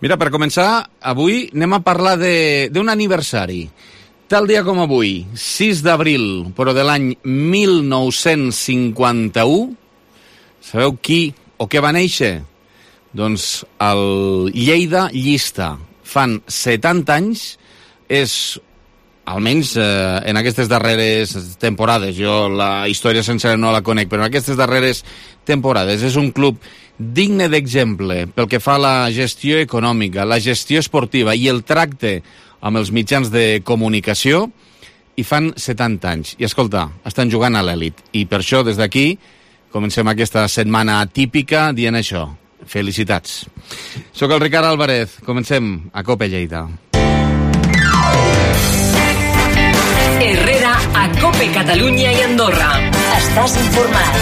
Mira, per començar, avui anem a parlar d'un aniversari. Tal dia com avui, 6 d'abril, però de l'any 1951, sabeu qui o què va néixer? Doncs el Lleida Llista. Fan 70 anys, és, almenys en aquestes darreres temporades, jo la història sencera no la conec, però en aquestes darreres temporades és un club digne d'exemple pel que fa a la gestió econòmica, la gestió esportiva i el tracte amb els mitjans de comunicació, i fan 70 anys. I escolta, estan jugant a l'elit. I per això, des d'aquí, comencem aquesta setmana atípica dient això. Felicitats. Soc el Ricard Álvarez. Comencem a Cope Lleida. Herrera a Cope Catalunya i Andorra. Estàs informat.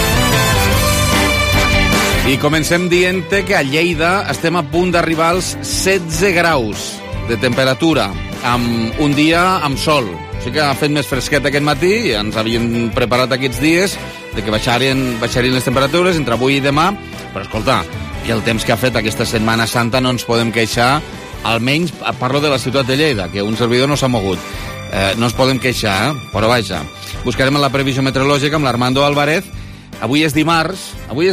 I comencem dient-te que a Lleida estem a punt d'arribar als 16 graus de temperatura, amb un dia amb sol. O sigui que ha fet més fresquet aquest matí i ens havien preparat aquests dies de que baixarien les temperatures entre avui i demà, però escolta, i el temps que ha fet aquesta Setmana Santa no ens podem queixar, almenys parlo de la ciutat de Lleida, que un servidor no s'ha mogut. No ens podem queixar, però vaja. Buscarem la previsió meteorològica amb l'Armando Álvarez. Avui és dimarts,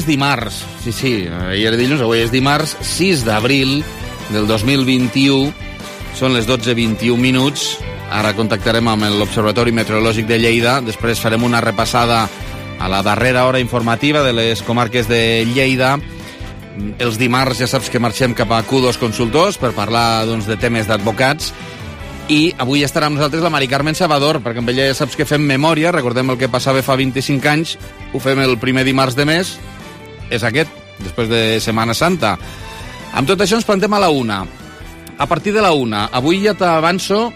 sí, ahir era dilluns, avui és dimarts, 6 d'abril del 2021, són les 12:21 minuts. Ara contactarem amb l'Observatori Meteorològic de Lleida, després farem una repassada a la darrera hora informativa de les comarques de Lleida. Els dimarts ja saps que marxem cap a Q2 Consultors per parlar de temes d'advocats, i avui estarà amb nosaltres la Mari Carmen Salvador, perquè amb ella ja saps que fem memòria, recordem el que passava fa 25 anys, ho fem el primer dimarts de mes, és aquest, després de Setmana Santa. Amb tot això ens plantem a la 1. A partir de la 1, avui ja t'avanço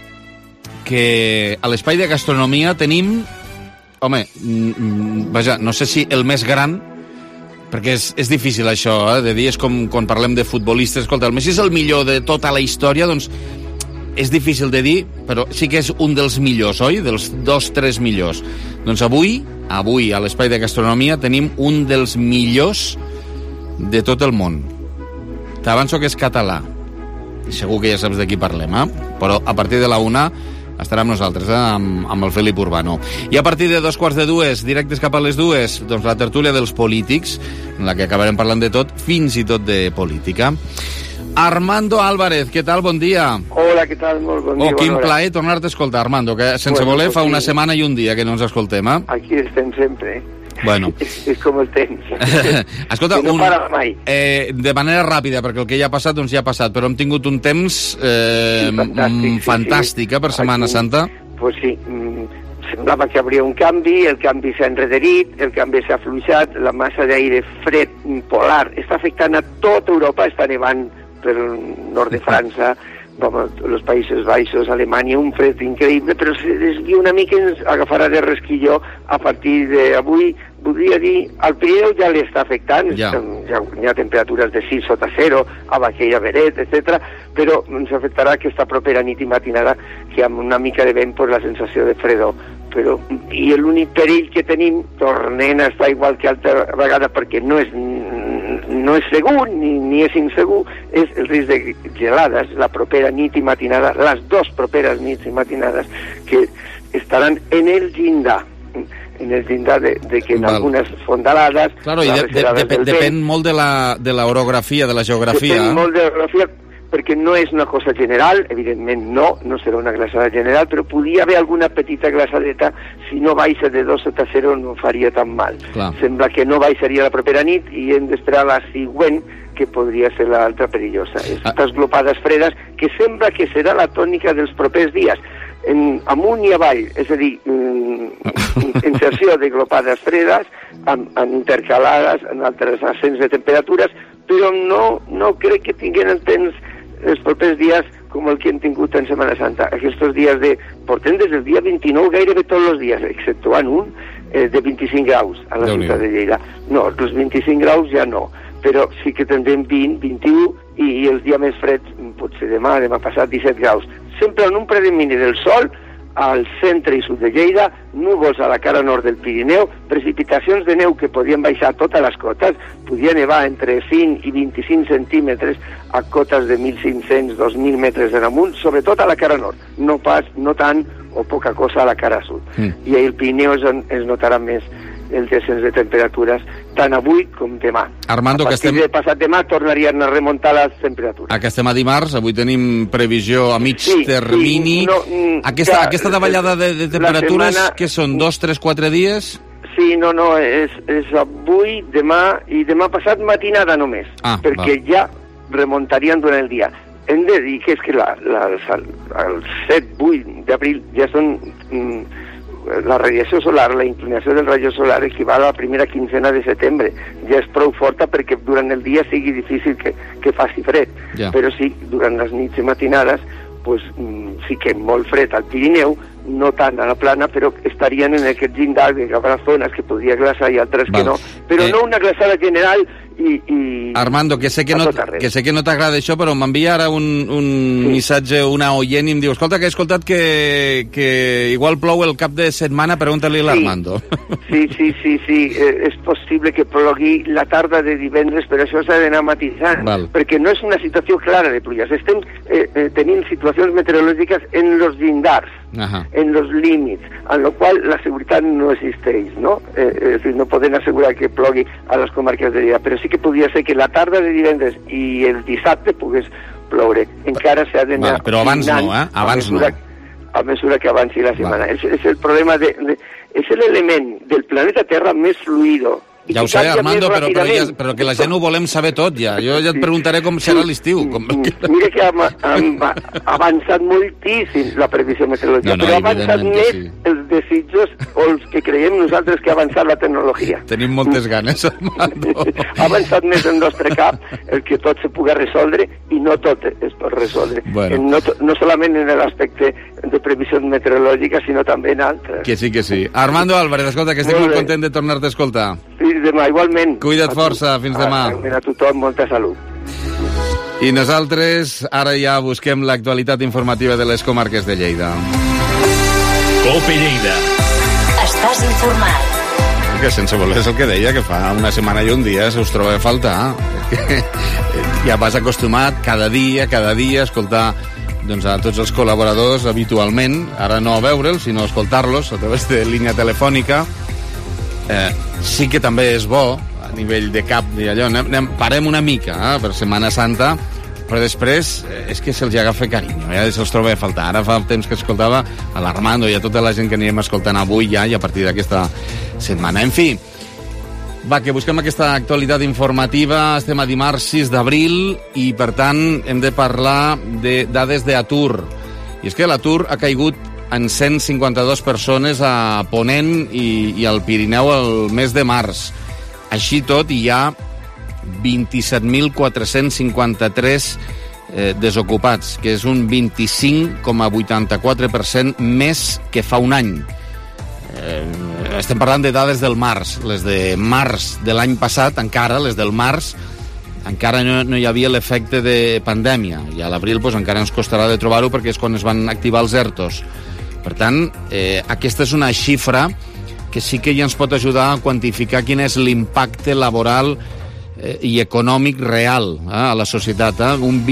que a l'espai de gastronomia tenim, home, vaja, no sé si el més gran, perquè és difícil això, de dir, és com quan parlem de futbolistes, escolta, el Messi és el millor de tota la història, doncs és difícil de dir, però sí que és un dels millors, oi? Dels 2-3 millors. Doncs avui a l'espai de gastronomia tenim un dels millors de tot el món. T'avanço que és català. Segur que ja saps de qui parlem, però a partir de la 1 estarà amb nosaltres, amb el Felip Urbano. I a partir de 2:45, directes cap a les 2, doncs la tertúlia dels polítics, en la que acabarem parlant de tot, fins i tot de política. Armando Álvarez, què tal? Bon dia. Hola, què tal? Molt bon dia. Quin plaer tornar-te a escoltar, Armando, que sense voler fa una setmana i un dia que no ens escoltem, Aquí estem sempre, Bueno. És com el temps. Escolta, no para mai. De manera ràpida, perquè el que ja ha passat, doncs ja ha passat, però hem tingut un temps fantàstic, per Setmana Santa. Pues sí, semblava que hi hauria un canvi, el canvi s'ha enrederit, el canvi s'ha afluixat, la massa d'aire fred polar està afectant a tota Europa, està nevant per el nord de França, els Països Baixos, Alemanya, un fred increïble, però se desvia una mica i ens agafarà de resquilló a partir d'avui. Voldria dir, al Pirineu ja l'està afectant, hi ha temperatures de 6 sota 0, a Baqueira, Beret, etc. Però ens afectarà aquesta propera nit i matinada, que amb una mica de vent, la sensació de fredor. I l'únic perill que tenim, tornem a estar igual que altra vegada, perquè no és segur ni és insegur, és el risc de gelades la propera nit i matinada, les dues properes nits i matinades, que estaran en el llindar de que en algunes fondalades... Claro, i depèn molt de l'orografia, de la geografia. Depèn molt de l'orografia, perquè no és una cosa general, evidentment no serà una glaçada general, però podria haver alguna petita glaçadeta, si no baixa de 2 sota 0 no faria tan mal. Clar. Sembla que no baixaria la propera nit i hem d'esperar la següent, que podria ser l'altra perillosa. Aquestes glopades fredes, que sembla que serà la tònica dels propers dies, amunt i avall, és a dir, inserció de glopades fredes, intercalades en altres ascens de temperatures, però no crec que tinguin el temps els propers dies com el que hem tingut en Setmana Santa. Aquests dies portem des del dia 29 gairebé tots els dies, exceptuant un de 25 graus a la ciutat de Lleida. No, els 25 graus ja no, però sí que tindrem 20, 21 i els dies més freds, potser demà passat 17 graus. Sempre en un predomini del sol al centre i sud de Lleida, núvols a la cara nord del Pirineu, precipitacions de neu que podien baixar a totes les cotes, podia nevar entre 5 i 25 centímetres a cotes de 1.500, 2.000 metres en amunt, sobretot a la cara nord, no tant o poca cosa a la cara sud. I ahir el Pirineu es notarà més el descens de temperatures tant avui com demà. Armando, a partir de passat demà tornarien a remuntar les temperatures. Que estem a dimarts, avui tenim previsió a mig termini. Aquesta davallada de temperatures, què són, 2, 3, 4 dies? Sí, és avui, demà i demà passat matinada només, perquè ja remuntarien durant el dia. Hem de dir que és que el 7-8 d'abril ja són... la radiació solar, la inclinació del rayo solar equival a la primera quincena de setembre. Ja és prou forta perquè durant el dia sigui difícil que faci fred. Però sí, durant les nits i matinades sí que molt fred al Pirineu, no tant a la plana, però estarien en aquest llindar que hi haurà zones que podria glaçar i altres que no. Però no una glaçada general i Armando, que sé que no t'agrada això, però m'envia ara un missatge, una oient, i em diu, escolta, que he escoltat que igual plou el cap de setmana, pregunta-li a l'Armando. Sí, és possible que plogui la tarda de divendres, però això s'ha d'anar matisant, perquè no és una situació clara de pluges. Estem tenint situacions meteorològiques en los llindars, en los límits, en lo qual la seguretat no existeix, no? És dir, no poden assegurar que plogui a les comarques de Lleida, però sí que podria ser que la tarda de divendres i el dissabte pogués ploure. Encara s'ha d'anar... Però abans no, Abans no. A mesura que avanci la setmana. És el problema és l'element del planeta Terra més fluido. Ja ho sé, Armando, però que la gent ho volem saber tot, ja. Jo ja et preguntaré com serà l'estiu. Mira que ha avançat moltíssim la previsió meteorològica, però ha avançat més els desitjos o els que creiem nosaltres que ha avançat la tecnologia. Tenim moltes ganes, Armando. Ha avançat més el nostre cap el que tot se pugui resoldre, i no tot es pot resoldre. No solament en l'aspecte de previsions meteorològiques, sinó també en altres. Que sí. Armando Álvarez, escolta, que estic molt content de tornar-te a escoltar. Sí, demà, igualment. Cuida't força, fins demà. A tothom, molta salut. I nosaltres ara ja busquem l'actualitat informativa de les comarques de Lleida. COPE Lleida. Estàs informat. Que sense voler és el que deia, que fa una setmana i un dia se us troba a faltar. Ja vas acostumat cada dia a escoltar a tots els col·laboradors habitualment, ara no a veure'ls, sinó a escoltar-los a través de línia telefònica. Sí que també és bo a nivell de cap d'allò, parem una mica per Setmana Santa, però després és que se'ls agafa carinyo, ja se'ls troba a faltar. Ara fa temps que escoltava a l'Armando i a tota la gent que anirem escoltant avui ja i a partir d'aquesta setmana. En fi, que busquem aquesta actualitat informativa. Estem a dimarts 6 d'abril i, per tant, hem de parlar de dades d'atur. I és que l'atur ha caigut en 152 persones a Ponent i al Pirineu el mes de març. Així tot, hi ha 27.453 desocupats, que és un 25,84% més que fa un any. Estem parlant de dades del març. Les de març de l'any passat, les del març, encara no hi havia l'efecte de pandèmia. I a l'abril encara ens costarà de trobar-ho perquè és quan es van activar els ERTOs. Per tant, aquesta és una xifra que sí que ja ens pot ajudar a quantificar quin és l'impacte laboral i econòmic real a la societat. Un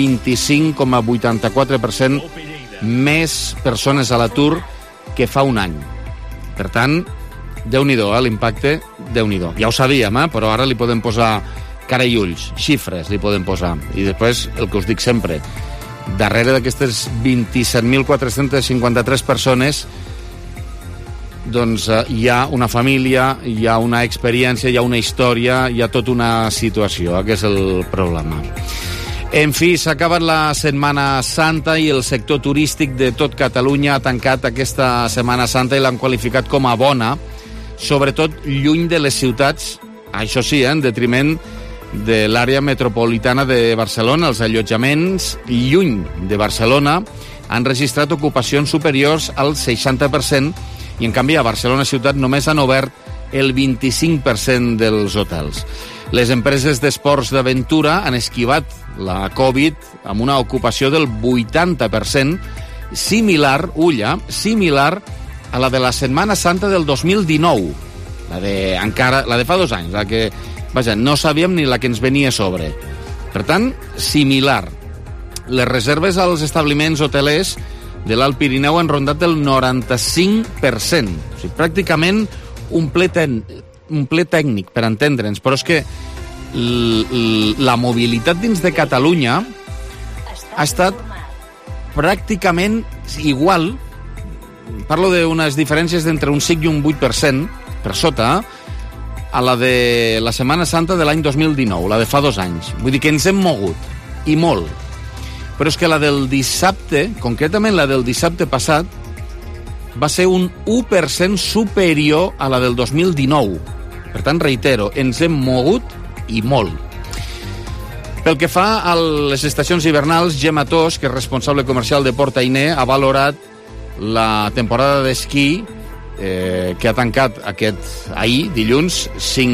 25,84% més persones a l'atur que fa un any. Per tant, Déu-n'hi-do, l'impacte, Déu-n'hi-do. Ja ho sabíem, però ara li podem posar cara i ulls, xifres li podem posar. I després, el que us dic sempre, darrere d'aquestes 27.453 persones doncs hi ha una família, hi ha una experiència, hi ha una història, hi ha tota una situació, que és el problema. En fi, s'ha acabat la Setmana Santa i el sector turístic de tot Catalunya ha tancat aquesta Setmana Santa i l'han qualificat com a bona, sobretot lluny de les ciutats, això sí, en detriment de l'àrea metropolitana de Barcelona. Els allotjaments lluny de Barcelona han registrat ocupacions superiors al 60% i, en canvi, a Barcelona ciutat només han obert el 25% dels hotels. Les empreses d'esports d'aventura han esquivat la Covid amb una ocupació del 80%, similar, ulla, similar a la de la Setmana Santa del 2019, la de fa 2 anys, la que, vaja, no sabíem ni la que ens venia a sobre. Per tant, similar. Les reserves als establiments hotelers de l'Alt Pirineu han rondat el 95%. O sigui, pràcticament un ple tècnic, per entendre'ns. Però és que la mobilitat dins de Catalunya ha estat pràcticament igual. Parlo d'unes diferències d'entre un 5 i un 8% per sota a la de la Setmana Santa de l'any 2019, la de fa 2 anys. Vull dir que ens hem mogut, i molt. Però és que la del dissabte, concretament la del dissabte passat, va ser un 1% superior a la del 2019. Per tant, reitero, ens hem mogut i molt. Pel que fa a les estacions hivernals, Gemma Tos, que és responsable comercial de Port Ainé, ha valorat la temporada d'esquí que ha tancat ahir, dilluns,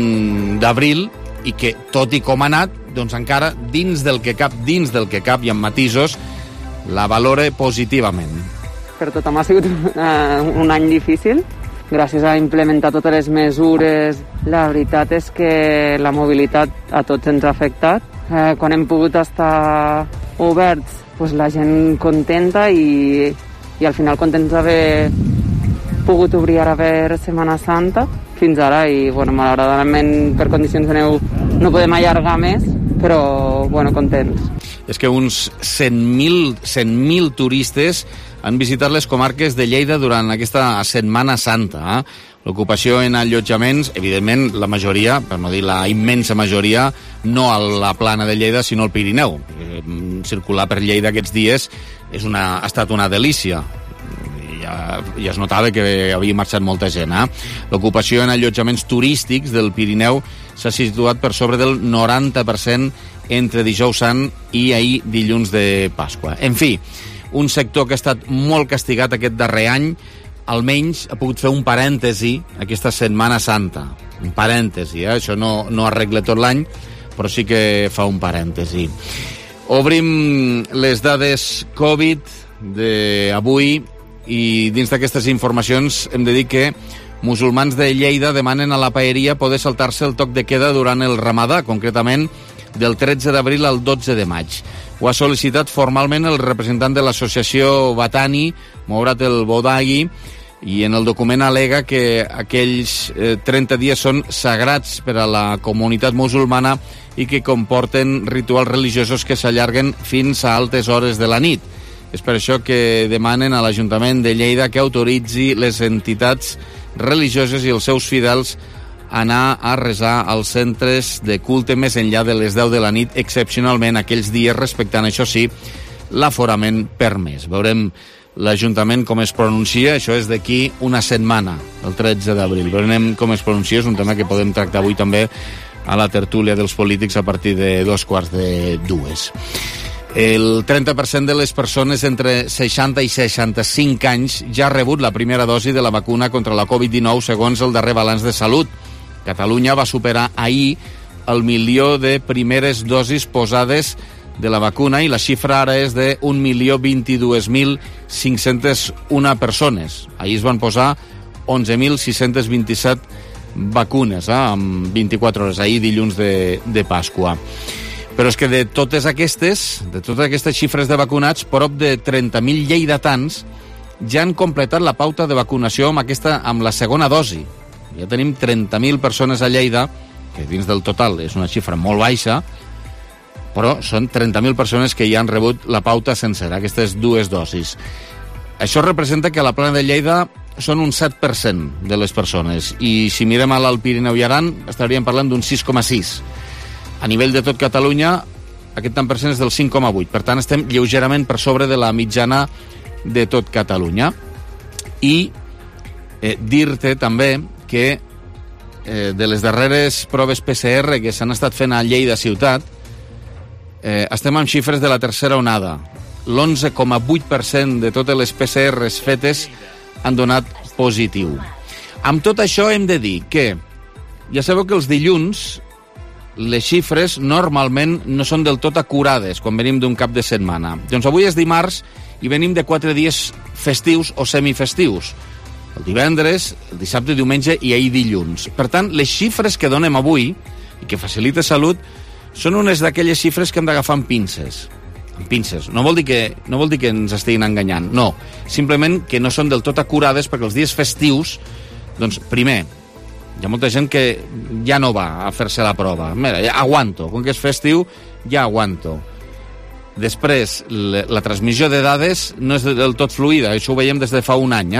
5 d'abril, i que, tot i com ha anat, doncs encara, dins del que cap i amb matisos, la valora positivament. Per tothom ha sigut un any difícil. Gràcies a implementar totes les mesures, la veritat és que la mobilitat a tots ens ha afectat. Quan hem pogut estar oberts, doncs la gent contenta i al final contents d'haver pogut obrir ara per Setmana Santa fins ara i, bueno, malauradament per condicions de neu no podem allargar més, però, bueno, contents. És que uns 100.000 turistes han visitat les comarques de Lleida durant aquesta Setmana Santa. L'ocupació en allotjaments, evidentment, la majoria, per no dir la immensa majoria, no a la plana de Lleida, sinó al Pirineu. Circular per Lleida aquests dies ha estat una delícia. Ja es notava que havia marxat molta gent. L'ocupació en allotjaments turístics del Pirineu s'ha situat per sobre del 90% entre dijous sant i ahir dilluns de Pasqua. En fi, un sector que ha estat molt castigat aquest darrer any, almenys ha pogut fer un parèntesi aquesta Setmana Santa. Un parèntesi, això no arregla tot l'any, però sí que fa un parèntesi. Obrim les dades Covid d'avui i dins d'aquestes informacions hem de dir que musulmans de Lleida demanen a la paeria poder saltar-se el toc de queda durant el Ramadà, concretament del 13 d'abril al 12 de maig. Ho ha sol·licitat formalment el representant de l'associació Batani, Mourat el Bodaghi, i en el document al·lega que aquells 30 dies són sagrats per a la comunitat musulmana i que comporten rituals religiosos que s'allarguen fins a altes hores de la nit. És per això que demanen a l'Ajuntament de Lleida que autoritzi les entitats religioses i els seus fidels a anar a resar als centres de culte més enllà de les 10 de la nit, excepcionalment aquells dies, respectant, això sí, l'aforament permès. Veurem l'Ajuntament com es pronuncia, això és d'aquí una setmana, el 13 d'abril. Veurem com es pronuncia, és un tema que podem tractar avui també a la tertúlia dels polítics a partir de 2:45. El 30% de les persones entre 60 i 65 anys ja ha rebut la primera dosi de la vacuna contra la Covid-19, segons el darrer balanç de salut. Catalunya va superar ahir el 1.000.000 de primeres dosis posades de la vacuna i la xifra ara és de 1.022.501 persones. Ahir es van posar 11.627 vacunes, en 24 hores, ahir dilluns de Pasqua. Però és que de totes aquestes xifres de vacunats, prop de 30.000 lleidatans ja han completat la pauta de vacunació amb la segona dosi. Ja tenim 30.000 persones a Lleida, que dins del total és una xifra molt baixa, però són 30.000 persones que ja han rebut la pauta sencera, aquestes dues dosis. Això representa que a la plana de Lleida són un 7% de les persones, i si mirem a l'Alt Pirineu i Aran estaríem parlant d'un 6,6%. A nivell de tot Catalunya, aquest tant per cent és del 5,8%. Per tant, estem lleugerament per sobre de la mitjana de tot Catalunya. I dir-te també que de les darreres proves PCR que s'han estat fent a Lleida ciutat, estem amb xifres de la tercera onada. L'11,8% de totes les PCRs fetes han donat positiu. Amb tot això hem de dir que ja sabeu que els dilluns les xifres normalment no són del tot acurades quan venim d'un cap de setmana. Doncs avui és dimarts i venim de 4 dies festius o semifestius. El divendres, el dissabte, diumenge i ahir dilluns. Per tant, les xifres que donem avui, i que facilita Salut, són unes d'aquelles xifres que hem d'agafar amb pinces. Amb pinces. No vol dir que ens estiguin enganyant, no. Simplement que no són del tot acurades, perquè els dies festius, doncs, primer, hi ha molta gent que ja no va a fer-se la prova. Mira, ja aguanto. Com que és festiu, ja aguanto. Després, la transmissió de dades no és del tot fluida. Això ho veiem des de fa un any,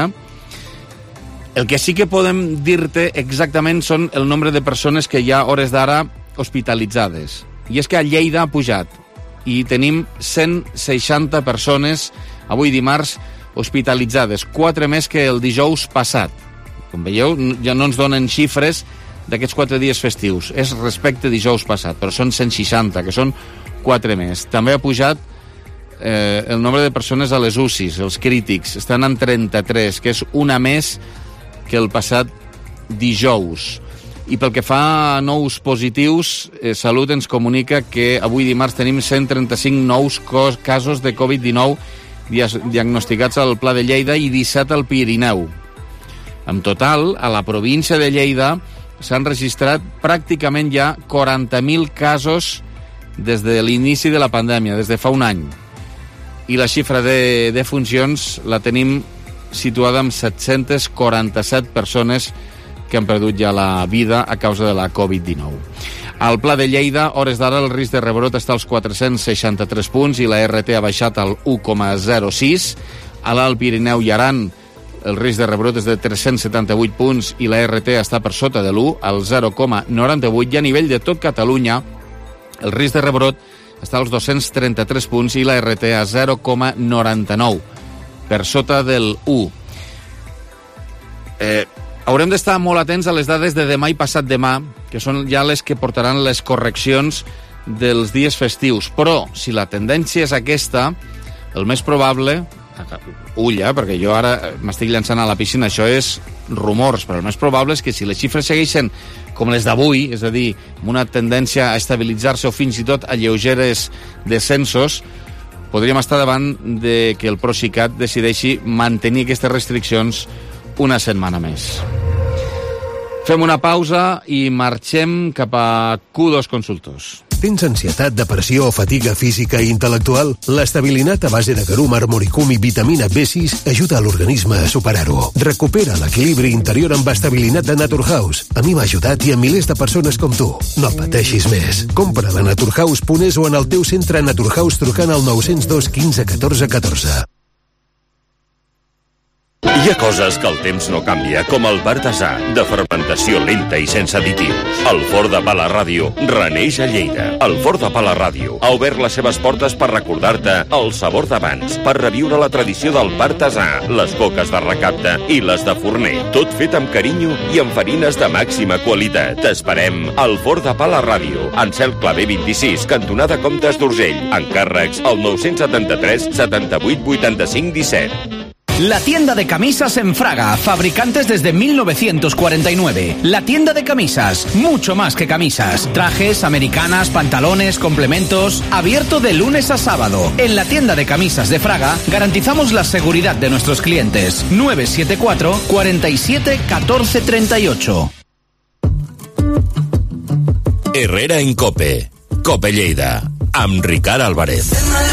El que sí que podem dir-te exactament són el nombre de persones que hi ha hores d'ara hospitalitzades. I és que a Lleida ha pujat i tenim 160 persones avui dimarts hospitalitzades, 4 més que el dijous passat. Com veieu, ja no ens donen xifres d'aquests 4 dies festius. És respecte dijous passat, però són 160, que són 4 més. També ha pujat el nombre de persones a les UCIs, els crítics. Estan en 33, que és una més que el passat dijous. I pel que fa a nous positius, Salut ens comunica que avui dimarts tenim 135 nous casos de Covid-19 diagnosticats al Pla de Lleida i 17 al Pirineu. En total, a la província de Lleida s'han registrat pràcticament ja 40.000 casos des de l'inici de la pandèmia, des de fa un any. I la xifra de defuncions la tenim situada amb 747 persones que han perdut ja la vida a causa de la Covid-19. Al Pla de Lleida, hores d'ara, el risc de rebrot està als 463 punts i la RT ha baixat al 1,06. A l'Alt Pirineu i Aran, el risc de rebrot és de 378 punts i la RT està per sota de l'1, al 0,98. I a nivell de tot Catalunya, el risc de rebrot està als 233 punts i la RT a 0,99, per sota del 1. Haurem d'estar molt atents a les dades de demà i passat demà, que són ja les que portaran les correccions dels dies festius. Però, si la tendència és aquesta, el més probable... Ulla, perquè jo ara m'estic llançant a la piscina, això és rumors, però el més probable és que si les xifres segueixen com les d'avui, és a dir, amb una tendència a estabilitzar-se o fins i tot a lleugeres descensos, podríem estar davant de que el Procicat decideixi mantenir aquestes restriccions una setmana més. Fem una pausa i marxem cap a Q2 Consultors. Tens ansietat, depressió o fatiga física i intel·lectual? L'estabilinat a base de garum, armoricum i vitamina B6 ajuda a l'organisme a superar-ho. Recupera l'equilibri interior amb estabilinat de Naturhaus. A mi m'ha ajudat i a milers de persones com tu. No pateixis més. Compra a naturhaus.es o en el teu centre Naturhaus trucant al 902 15 14 14. Hi ha coses que el temps no canvia, com el Partasà, de fermentació lenta i sense additius. El Forn de Pa La Ràdio reneix a Lleida. El Forn de Pa La Ràdio ha obert les seves portes per recordar-te el sabor d'abans, per reviure la tradició del Partasà, les coques de recapte i les de forner. Tot fet amb carinyo i amb farines de màxima qualitat. T'esperem al Forn de Pa La Ràdio, en Cel Clavé 26, cantonada Comtes d'Urgell. Encàrrecs al 973 78 85 17. La tienda de camisas en Fraga, fabricantes desde 1949. La tienda de camisas, mucho más que camisas. Trajes, americanas, pantalones, complementos. Abierto de lunes a sábado. En la tienda de camisas de Fraga garantizamos la seguridad de nuestros clientes. 974 47 14 38. Herrera en Cope. Cope Lleida. Amb Ricard Álvarez.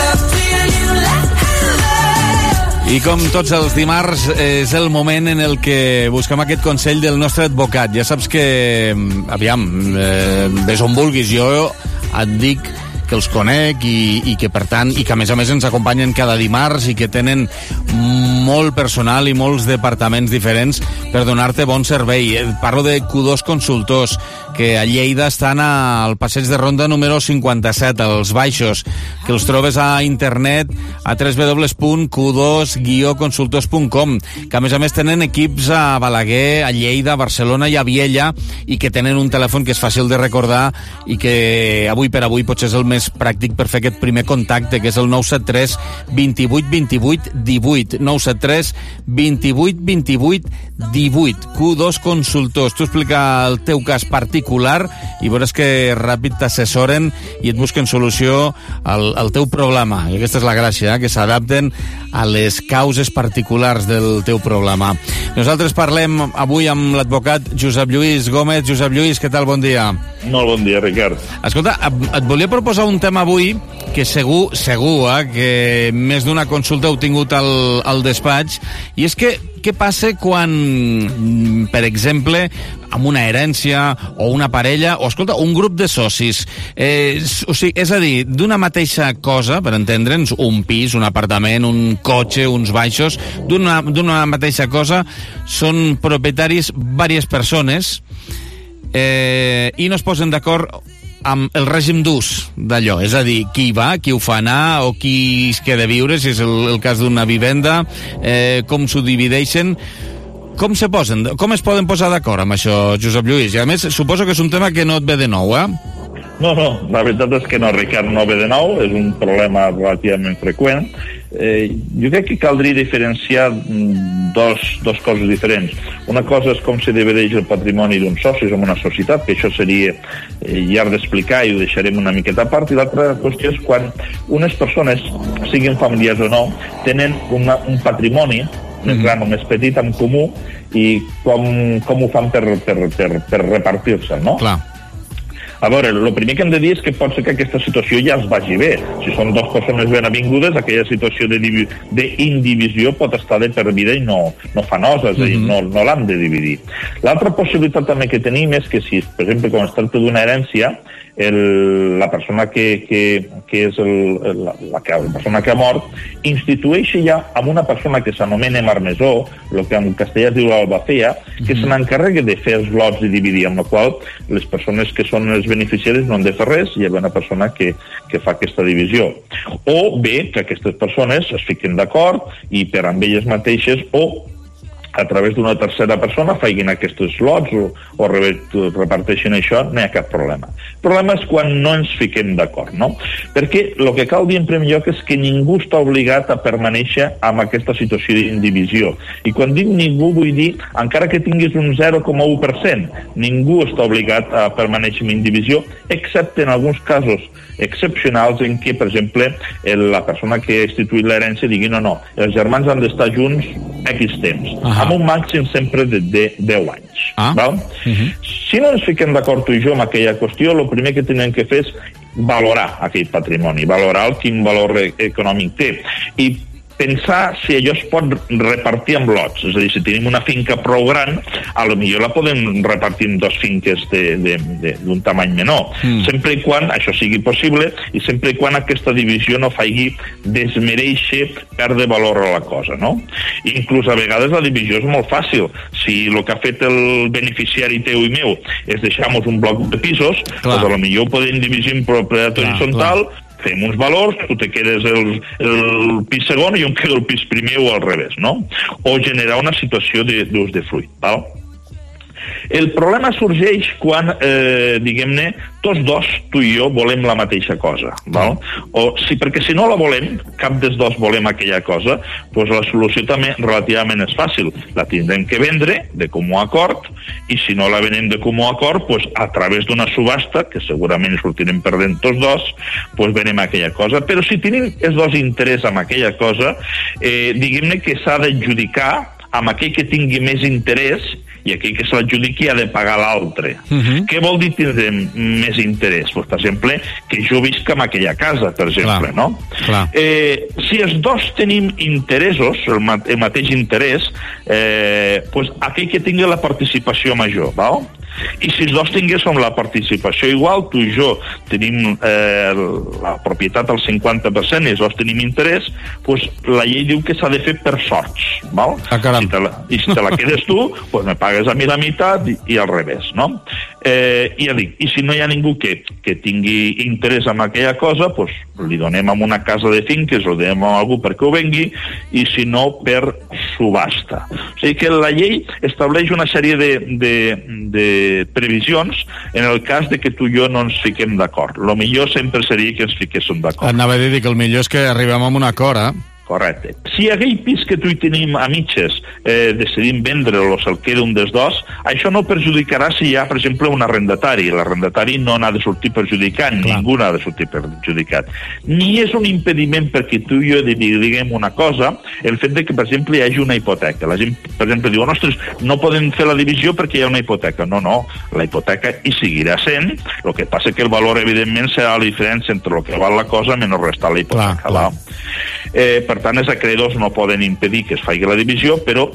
I com tots els dimarts és el moment en el que busquem aquest consell del nostre advocat. Ja saps que, aviam, ves on vulguis, jo et dic que els conec i que per tant, i que a més ens acompanyen cada dimarts i que tenen molt personal i molts departaments diferents per donar-te bon servei. Parlo de Q2 Consultors, que a Lleida estan al passeig de Ronda número 57, als Baixos, que els trobes a internet a www.q2-consultors.com, que a més tenen equips a Balaguer, a Lleida, a Barcelona i a Viella, i que tenen un telèfon que és fàcil de recordar i que avui per avui potser és el més pràctic per fer aquest primer contacte, que és el 973 28 28 18. 973 28 28 18. Q2 Consultors. Tu explica el teu cas particular i veuràs que ràpid t'assessoren i et busquen solució al teu problema. I aquesta és la gràcia, que s'adapten a les causes particulars del teu problema. Nosaltres parlem avui amb l'advocat Josep Lluís Gómez. Josep Lluís, què tal? Bon dia. Molt bon dia, Ricard. Escolta, et volia proposar un tema avui que segur, que més d'una consulta heu tingut al despatx, i és que què passa quan, per exemple, amb una herència o una parella, o, escolta, un grup de socis, és a dir, d'una mateixa cosa, per entendre'ns, un pis, un apartament, un cotxe, uns baixos, d'una mateixa cosa, són propietaris diverses persones i no es posen d'acord amb el règim d'ús d'allò, és a dir, qui va, qui ho fa anar o qui es queda a viure, si és el cas d'una vivenda, com s'ho divideixen, com es poden posar d'acord amb això, Josep Lluís? I a més, suposo que és un tema que no et ve de nou, No, la veritat és que no, Ricard, no ve de nou, és un problema relativament freqüent. Jo crec que caldria diferenciar dos coses diferents. Una cosa és com se divideix el patrimoni d'un soci en una societat, que això seria llarg d'explicar i ho deixarem una miqueta a part, i l'altra qüestió és quan unes persones, siguin familiars o no, tenen un patrimoni més gran o més petit en comú, i com ho fan per repartir-se, no? Clar. A veure, el primer que hem de dir és que pot ser que aquesta situació ja es vagi bé. Si són dues persones ben avingudes, aquella situació d'indivisió pot estar de per vida i no fa nosa, és a dir, no l'han de dividir. L'altra possibilitat també que tenim és que si, per exemple, quan es tracta d'una herència, la persona que és la persona que ha mort institueix ja amb una persona que s'anomena marmesó, el que en castellà es diu l'albacea, que se n'encarrega de fer els lots i dividir, amb la qual les persones que són els beneficiaris no han de fer res, hi ha una persona que fa aquesta divisió. O bé que aquestes persones es fiquen d'acord i per amb elles mateixes o a través d'una tercera persona faiguin aquests lots o reparteixen això, no hi ha cap problema. El problema és quan no ens fiquem d'acord, no? Perquè el que cal dir en primer lloc és que ningú està obligat a permanèixer amb aquesta situació d'indivisió. I quan dic ningú vull dir, encara que tinguis un 0,1%, ningú està obligat a permanèixer amb indivisió, excepte en alguns casos excepcionals en què, per exemple, la persona que ha instituït l'herència digui no, els germans han d'estar junts X temps, amb un màxim sempre de 10 anys. Val? Si no ens fiquem d'acord tu i jo amb aquella qüestió, el primer que tenim que fer és valorar aquell patrimoni, valorar quin valor econòmic té i pensar si allò es pot repartir en lots. És a dir, si tenim una finca prou gran, a lo millor la podem repartir en dos finques d'un tamany menor, sempre i quan això sigui possible i sempre i quan aquesta divisió no faci desmereixer, perdre valor a la cosa, no? Inclús a vegades la divisió és molt fàcil. Si el que ha fet el beneficiari teu i meu és deixar-nos un bloc de pisos, doncs a lo millor podem dividir en propietat horitzontal, fem uns valors, tu te quedes el pis segon i jo em quedo el pis primer o al revés, no? O generar una situació d'ús de fruit, val? El problema sorgeix quan, diguem-ne, tots dos, tu i jo, volem la mateixa cosa, val? Perquè si no la volem, cap dels dos volem aquella cosa, doncs la solució també relativament és fàcil. La tindrem que vendre de comú acord, i si no la venem de comú acord, doncs a través d'una subhasta, que segurament sortirem perdent tots dos, doncs venem aquella cosa. Però si tenim els dos interès en aquella cosa, diguem-ne que s'ha d'adjudicar amb aquell que tingui més interès, i aquell que se l'adjudiqui ha de pagar l'altre. Què vol dir tindre més interès? Pues, per exemple, que jo visc en aquella casa, per exemple, no? Si els dos tenim interessos, el mateix interès, pues, aquell que tingui la participació major, val? I si els dos tinguéssim la participació igual, tu i jo tenim la propietat al 50% i els dos tenim interès, doncs la llei diu que s'ha de fer per sorts, val? I si te la quedes tu, doncs me pagues a mi la meitat i al revés, no? I ja dic, i si no hi ha ningú que tingui interès en aquella cosa, doncs li donem a una casa de finques, o donem a algú perquè ho vengui, i si no, per subhasta. O sigui que la llei estableix una sèrie de previsions en el cas de que tu i jo no ens fiquem d'acord. Lo millor sempre seria que ens fiquéssim d'acord. Anava a dir que el millor és que arribem a un acord, Correcte. Si aquell pis que tu hi tenim a mitges decidim vendre'l o se'l queda un dels dos, això no perjudicarà si hi ha, per exemple, un arrendatari. L'arrendatari no n'ha de sortir perjudicat, ningú n'ha de sortir perjudicat. Ni és un impediment perquè tu i jo diguem una cosa, el fet de que, per exemple, hi hagi una hipoteca. La gent, per exemple, diu, ostres, no podem fer la divisió perquè hi ha una hipoteca. No, la hipoteca hi seguirà sent, el que passa que el valor, evidentment, serà la diferència entre el que val la cosa menys restar la hipoteca. Clar. Per tant, els acreedors no poden impedir que es faci la divisió, però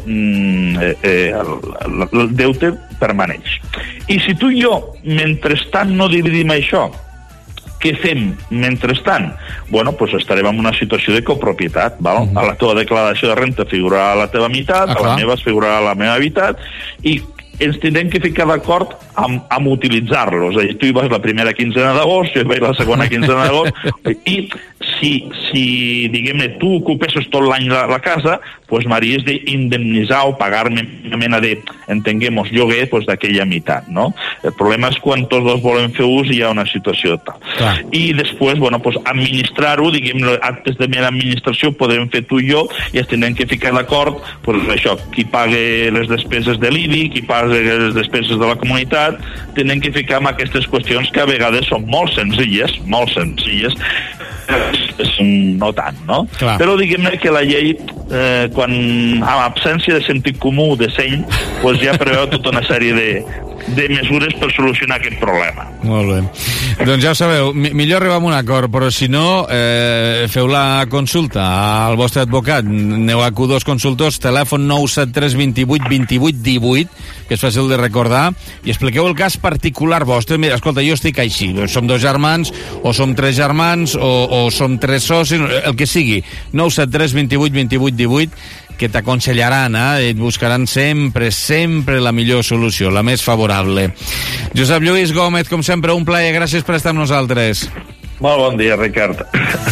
el deute permaneix. I si tu i jo, mentrestant, no dividim això, què fem mentrestant? Bueno, doncs estarem en una situació de copropietat, val? A la teva declaració de renta figurarà la teva meitat, a la meva figurarà la meva meitat, i ens tindrem que ficar d'acord amb utilitzar-los. És a dir, tu hi vas la primera quinzena d'agost, jo hi vaig la segona quinzena d'agost, i si diguem-ne, tu ocupessis tot l'any la casa, doncs m'haries d'indemnitzar o pagar-me una mena de, entenguemos, lloguer d'aquella meitat, no? El problema és quan tots dos volem fer ús i hi ha una situació tal. I després, bueno, doncs administrar-ho, diguem-ne, actes de mera administració podrem fer tu i jo i ens tindrem que ficar d'acord, doncs això, qui pague les despeses de l'IBI, qui paga les despeses de la comunitat, tindrem que ficar en aquestes qüestions que a vegades són molt senzilles, no tant, no? Clar. Però diguem-ne que la llei, quan amb absència de sentit comú, de seny, doncs ja preveu tota una sèrie de mesures per solucionar aquest problema. Molt bé. Doncs ja ho sabeu, millor arribar a un acord, però si no, feu la consulta al vostre advocat, aneu a Q2 Consultors, telèfon 973 28 28 18, que és fàcil de recordar, i expliqueu el cas particular vostre. Mira, escolta, jo estic així, som 2 germans, o som 3 germans, o som 3 socis, el que sigui, 973 28 28 18, que t'aconsellaran, et buscaran sempre la millor solució, la més favorable. Josep Lluís Gómez, com sempre, un plaer, gràcies per estar amb nosaltres. Molt bon dia, Ricard.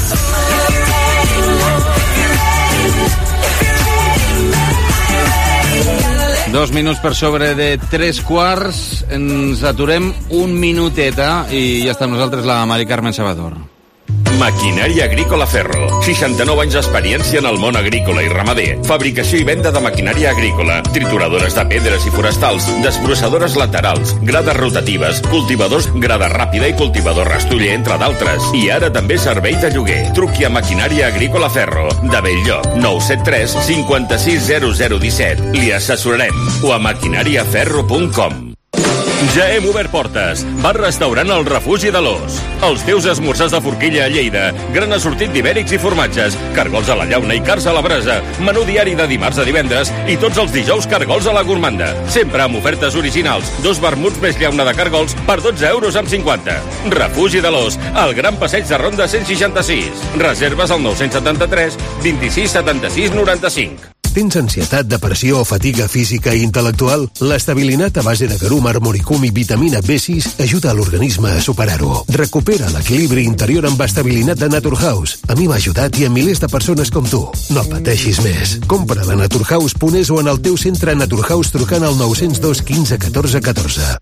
Dos minuts per sobre de 3:15, ens aturem un minuteta i ja està amb nosaltres la Mari Carmen Salvador. Maquinària Agrícola Ferro. 69 anys d'experiència en el món agrícola i ramader. Fabricació i venda de maquinària agrícola. Trituradores de pedres i forestals. Desbrossadores laterals. Grades rotatives. Cultivadors grada ràpida i cultivador rastoller, entre d'altres. I ara també servei de lloguer. Truqui a Maquinària Agrícola Ferro. De Belllloc. 973 56 0017. Li assessorarem. O a maquinàriaferro.com. Ja hem obert portes. Bar-restaurant El Refugi de l'Ós. Els teus esmorzars de forquilla a Lleida. Gran assortit d'ibèrics i formatges. Cargols a la llauna i carns a la brasa. Menú diari de dimarts a divendres. I tots els dijous cargols a la gourmanda. Sempre amb ofertes originals. 2 vermuts més llauna de cargols per 12,50 €. Refugi de l'Ós. Al Gran Passeig de Ronda 166. Reserves al 973 26 76 95. Tens ansietat, depressió o fatiga física i intel·lectual? L'estabilinat a base de garum, armoricum i vitamina B6 ajuda a l'organisme a superar-ho. Recupera l'equilibri interior amb estabilinat de Naturhaus. A mi m'ha ajudat i a milers de persones com tu. No pateixis més. Compra-la a naturhaus.es o en el teu centre Naturhaus trucant al 902 15 14 14.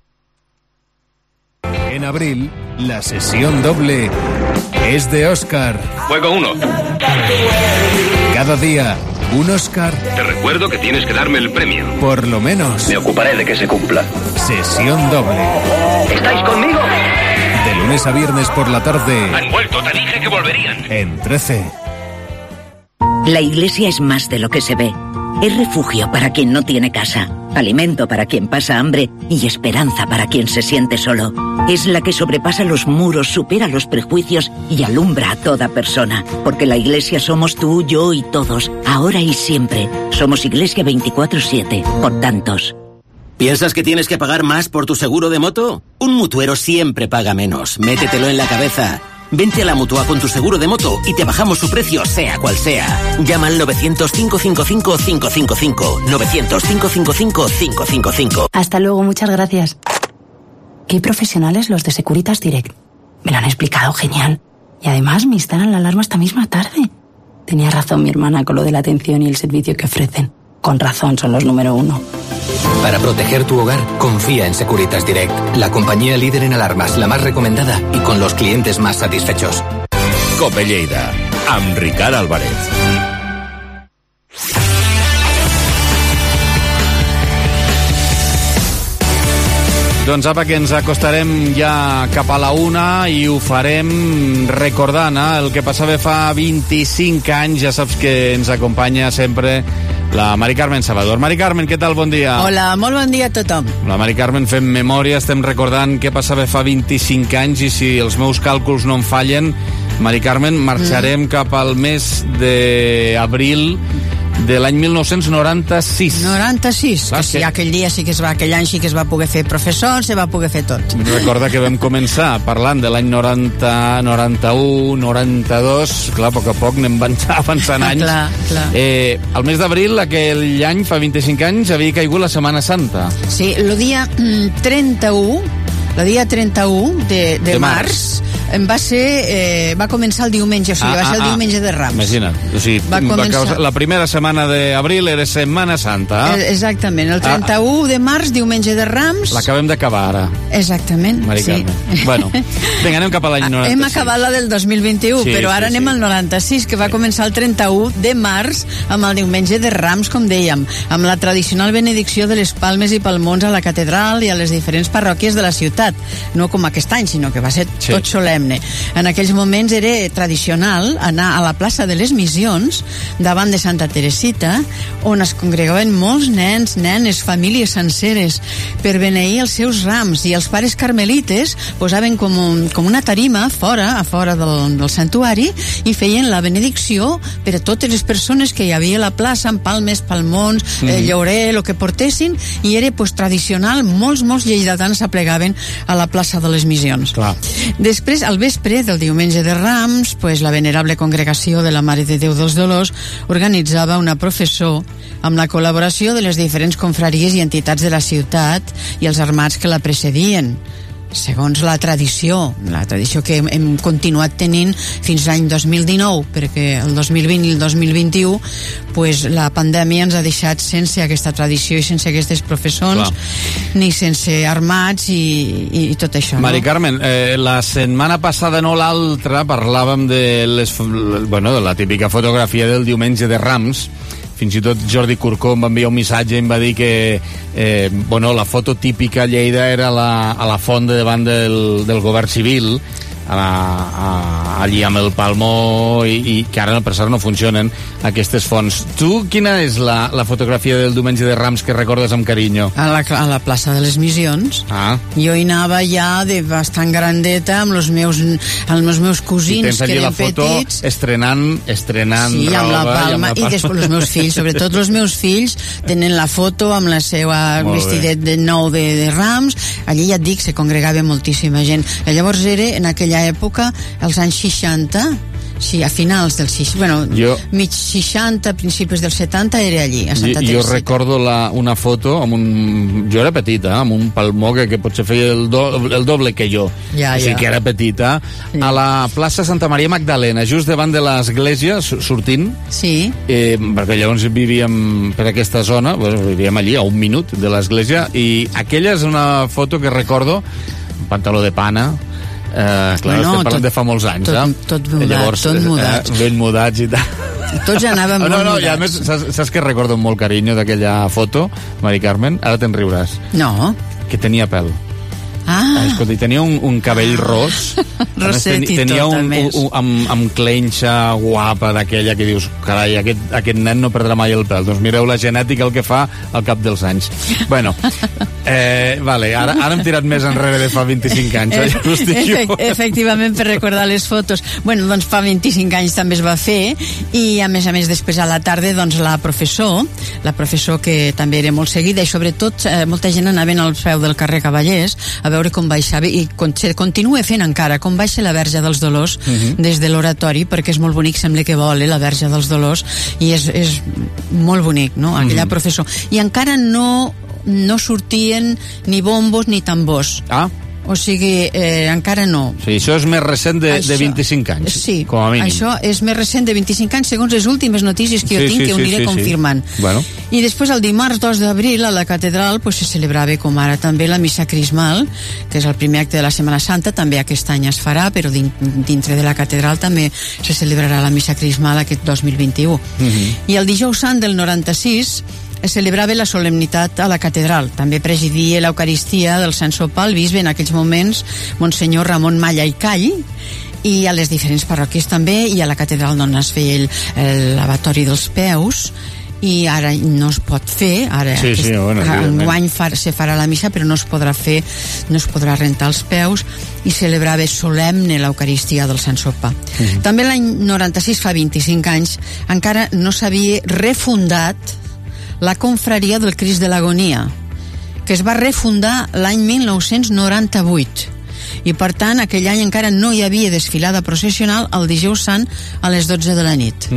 En abril, la sesión doble es de Oscar. Juego 1. Cada día, un Oscar. Te recuerdo que tienes que darme el premio. Por lo menos. Me ocuparé de que se cumpla. Sesión doble. ¿Estáis conmigo? De lunes a viernes por la tarde. Han vuelto, te dije que volverían. En 13. La iglesia es más de lo que se ve. Es refugio para quien no tiene casa, alimento para quien pasa hambre y esperanza para quien se siente solo. Es la que sobrepasa los muros, supera los prejuicios y alumbra a toda persona. Porque la iglesia somos tú, yo y todos, ahora y siempre. Somos Iglesia 24/7, por tantos. ¿Piensas que tienes que pagar más por tu seguro de moto? Un mutuero siempre paga menos. Métetelo en la cabeza. Vente a la Mutua con tu seguro de moto y te bajamos su precio, sea cual sea. Llama al 900-555-555. 900-555-555. Hasta luego, muchas gracias. Qué profesionales los de Securitas Direct. Me lo han explicado genial. Y además me instalan la alarma esta misma tarde. Tenía razón mi hermana con lo de la atención y el servicio que ofrecen. Con razón son los número 1. Para proteger tu hogar, confía en Securitas Direct, la compañía líder en alarmas, la más recomendada y con los clientes más satisfechos. Cope Lleida, amb Ricard Álvarez. Doncs apa, que ens acostarem ja cap a la 1 i ho farem recordant el que passava fa 25 anys. Ja saps que ens acompanya sempre la Mari Carmen Salvador. Mari Carmen, què tal? Bon dia. Hola, molt bon dia a tothom. La Mari Carmen fem memòria, estem recordant què passava fa 25 anys i si els meus càlculs no em fallen, Mari Carmen, marxarem cap al mes d'abril de l'any 1996. 96, que sí, aquell any sí que es va poder fer professor, se va poder fer tot. Recorda que vam començar parlant de l'any 90, 91, 92, clar, a poc a poc anem avançant anys. Clar. El mes d'abril, aquell any, fa 25 anys, havia caigut la Setmana Santa. Sí, el dia 31 de març va començar el diumenge, o sigui, va ser el diumenge de Rams. Imagina't, o sigui, la primera setmana d'abril era Setmana Santa. Exactament, el 31 de març, diumenge de Rams. L'acabem d'acabar ara. Exactament, Mari Carmen. Bueno, vinga, anem cap a l'any 96. Hem acabat la del 2021, sí, però ara anem al 96, que va començar el 31 de març amb el diumenge de Rams, com dèiem, amb la tradicional benedicció de les palmes i palmons a la catedral i a les diferents parròquies de la ciutat. No com aquest any, sinó que va ser tot solemne. En aquells moments era tradicional anar a la plaça de les Missions davant de Santa Teresita, on es congregaven molts nens, nenes, famílies senceres per beneir els seus rams, i els pares carmelites posaven com una tarima a fora del santuari i feien la benedicció per a totes les persones que hi havia a la plaça, amb palmes, palmons, llaurer, el que portessin, i era tradicional. Molts lleidatans s'aplegaven a la plaça de les Missions. Clar. Després, al vespre del diumenge de Rams, la venerable congregació de la Mare de Déu dels Dolors organitzava una professó amb la col·laboració de les diferents confraries i entitats de la ciutat i els armats que la precedien, segons la tradició que hem continuat tenint fins l'any 2019, perquè el 2020 i el 2021 la pandèmia ens ha deixat sense aquesta tradició i sense aquestes professons, ni sense armats i tot això. Mari Carmen, la setmana passada, no l'altra, parlàvem de la típica fotografia del diumenge de Rams. Fins i tot Jordi Corcó em va enviar un missatge i em va dir que la foto típica a Lleida era a la font de davant del govern civil, allí amb el palmó, i que ara per cert no funcionen aquestes fonts. Tu, quina és la fotografia del diumenge de Rams que recordes amb carinyo? A la plaça de les Missions. Jo hi anava ja de bastant grandeta amb els meus cosins, que eren petits. Estrenant sí, roba, amb la palma, i després els meus fills, sobretot els meus fills tenen la foto amb la seva vestidet de nou de Rams. Allí, ja et dic, se congregava moltíssima gent. Llavors era en aquella època, als anys 60, sí, a finals dels 60, mig 60, principis dels 70, era allí, a Santa Teresita. Jo recordo una foto jo era petita, amb un palmó que potser feia el doble que jo, o sigui que era petita, a la plaça Santa Maria Magdalena, just davant de l'església, sortint, perquè llavors vivíem per aquesta zona, vivíem allí a 1 minut de l'església, i aquella és una foto que recordo, un pantaló de pana, estem parlant de fa molts anys, tot mudat, ben mudats i tal. Tots anàvem molt mudats. I a més, saps que recordo amb molt carinyo d'aquella foto, Mari Carmen? Ara te'n riuràs. No. Que tenia pèl. Escolta, tenia un cabell ros. Roset i tenia tot, amb clenxa guapa d'aquella que dius, carai, aquest nen no perdrà mai el pèl. Doncs mireu la genètica el que fa al cap dels anys. Bueno, ara hem tirat més enrere de fa 25 anys. Efectivament, per recordar les fotos. Bueno, doncs fa 25 anys també es va fer, i a més després a la tarda, doncs la professor que també era molt seguida, i sobretot molta gent anaven al peu del carrer Cavallers a veure com baixava, i continua fent encara, com baixa la Verge dels Dolors des de l'oratori, perquè és molt bonic, sembla que vola la Verge dels Dolors, i és molt bonic, no?, aquella professor. I encara no sortien ni bombos ni tambors. O sigui, encara no. Sí, això és més recent de 25 anys, sí, com a mínim. Això és més recent de 25 anys, segons les últimes notícies que jo tinc, que ho aniré confirmant. Bueno. I després, el dimarts 2 d'abril, a la catedral, pues, se celebrava, com ara també, la missa crismal, que és el primer acte de la Setmana Santa. També aquest any es farà, però dintre de la catedral també se celebrarà la missa crismal aquest 2021. I el dijous sant del 96 es celebrava la solemnitat a la catedral. També presidia l'Eucaristia del Sant Sopar el bisbe en aquells moments, Monsenyor Ramon Malla i Call, i a les diferents parròquies també, i a la catedral on es feia el lavatori dels peus, i ara no es pot fer, ara enguany se farà la missa, però no es podrà fer, no es podrà rentar els peus, i celebrava solemne l'Eucaristia del Sant Sopar. També l'any 96, fa 25 anys, encara no s'havia refundat la confraria del Crist de l'Agonia, que es va refundar l'any 1998, i per tant aquell any encara no hi havia desfilada processional el dijous sant a les 12 de la nit.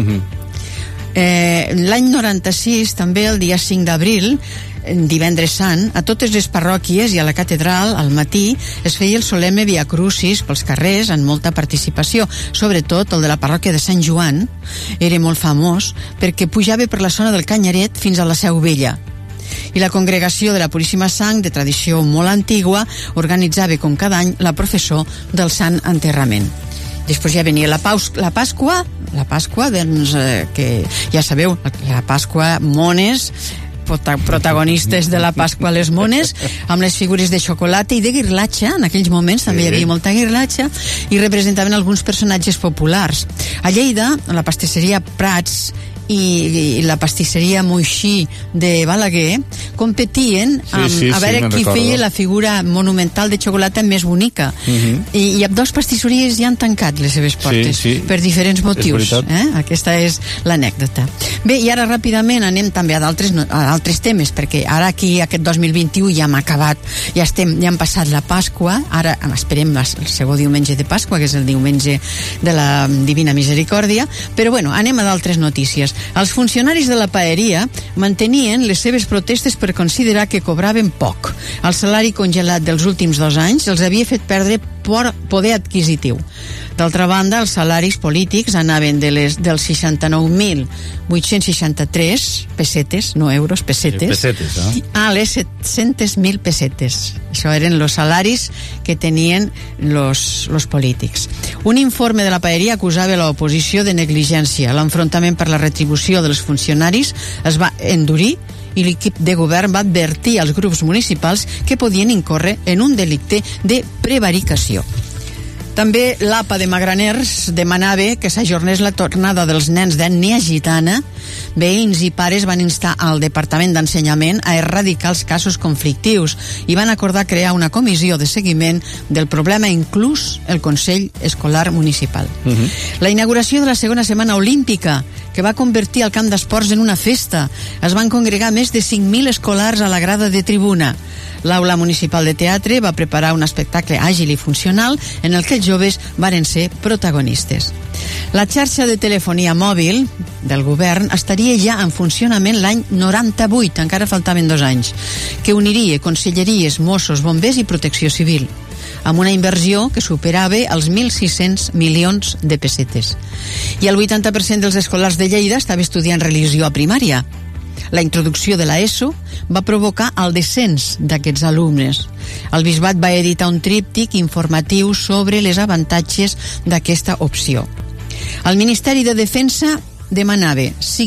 L'any 96, també el dia 5 d'abril, divendres sant, a totes les parròquies i a la catedral al matí es feia el solemne Via Crucis pels carrers amb molta participació, sobretot el de la parròquia de Sant Joan era molt famós perquè pujava per la zona del Canyaret fins a la Seu Vella, i la congregació de la Puríssima Sang, de tradició molt antigua, organitzava com cada any la processó del Sant Enterrament. Després ja venia la Pasqua, doncs, que ja sabeu, la Pasqua, mones, protagonistes de la Pasqua a les mones, amb les figures de xocolata i de guirlatxa. En aquells moments també hi havia molta guirlatxa, i representaven alguns personatges populars. A Lleida, la pastisseria Prats i la pastisseria Moixí de Balaguer competien a veure qui feia la figura monumental de xocolata més bonica, i dos pastisseries ja han tancat les seves portes per diferents motius. Aquesta és l'anècdota. Bé, i ara ràpidament anem també a altres temes, perquè ara aquí aquest 2021 ja hem acabat, ja hem passat la Pasqua, ara esperem el segon diumenge de Pasqua, que és el diumenge de la Divina Misericòrdia, però bueno, anem a d'altres notícies. Els funcionaris de la paeria mantenien les seves protestes per considerar que cobraven poc. El salari congelat dels últims 2 anys els havia fet perdre poder adquisitiu. D'altra banda, els salaris polítics anaven dels 69.863 pessetes, no euros, pessetes, a les 700.000 pessetes. Això eren els salaris que tenien los polítics. Un informe de la paeria acusava l'oposició de negligència. L'enfrontament per la retribució dels funcionaris es va endurir, i l'equip de govern va advertir als grups municipals que podien incórrer en un delicte de prevaricació. També l'APA de Magraners demanava que s'ajornés la tornada dels nens d'ètnia gitana. Veïns i pares van instar al Departament d'Ensenyament a erradicar els casos conflictius i van acordar crear una comissió de seguiment del problema, inclús el Consell Escolar Municipal. La inauguració de la segona setmana olímpica, que va convertir el camp d'esports en una festa. Es van congregar més de 5.000 escolars a la grada de tribuna. L'Aula Municipal de Teatre va preparar un espectacle àgil i funcional en el que els joves varen ser protagonistes. La xarxa de telefonia mòbil del govern estaria ja en funcionament l'any 98, encara faltaven 2 anys, que uniria conselleries, Mossos, bombers i protecció civil, amb una inversió que superava els 1.600 milions de pessetes. I el 80% dels escolars de Lleida estava estudiant religió a primària. La introducció de la ESO va provocar el descens d'aquests alumnes. El bisbat va editar un tríptic informatiu sobre les avantatges d'aquesta opció. El Ministeri de Defensa demanava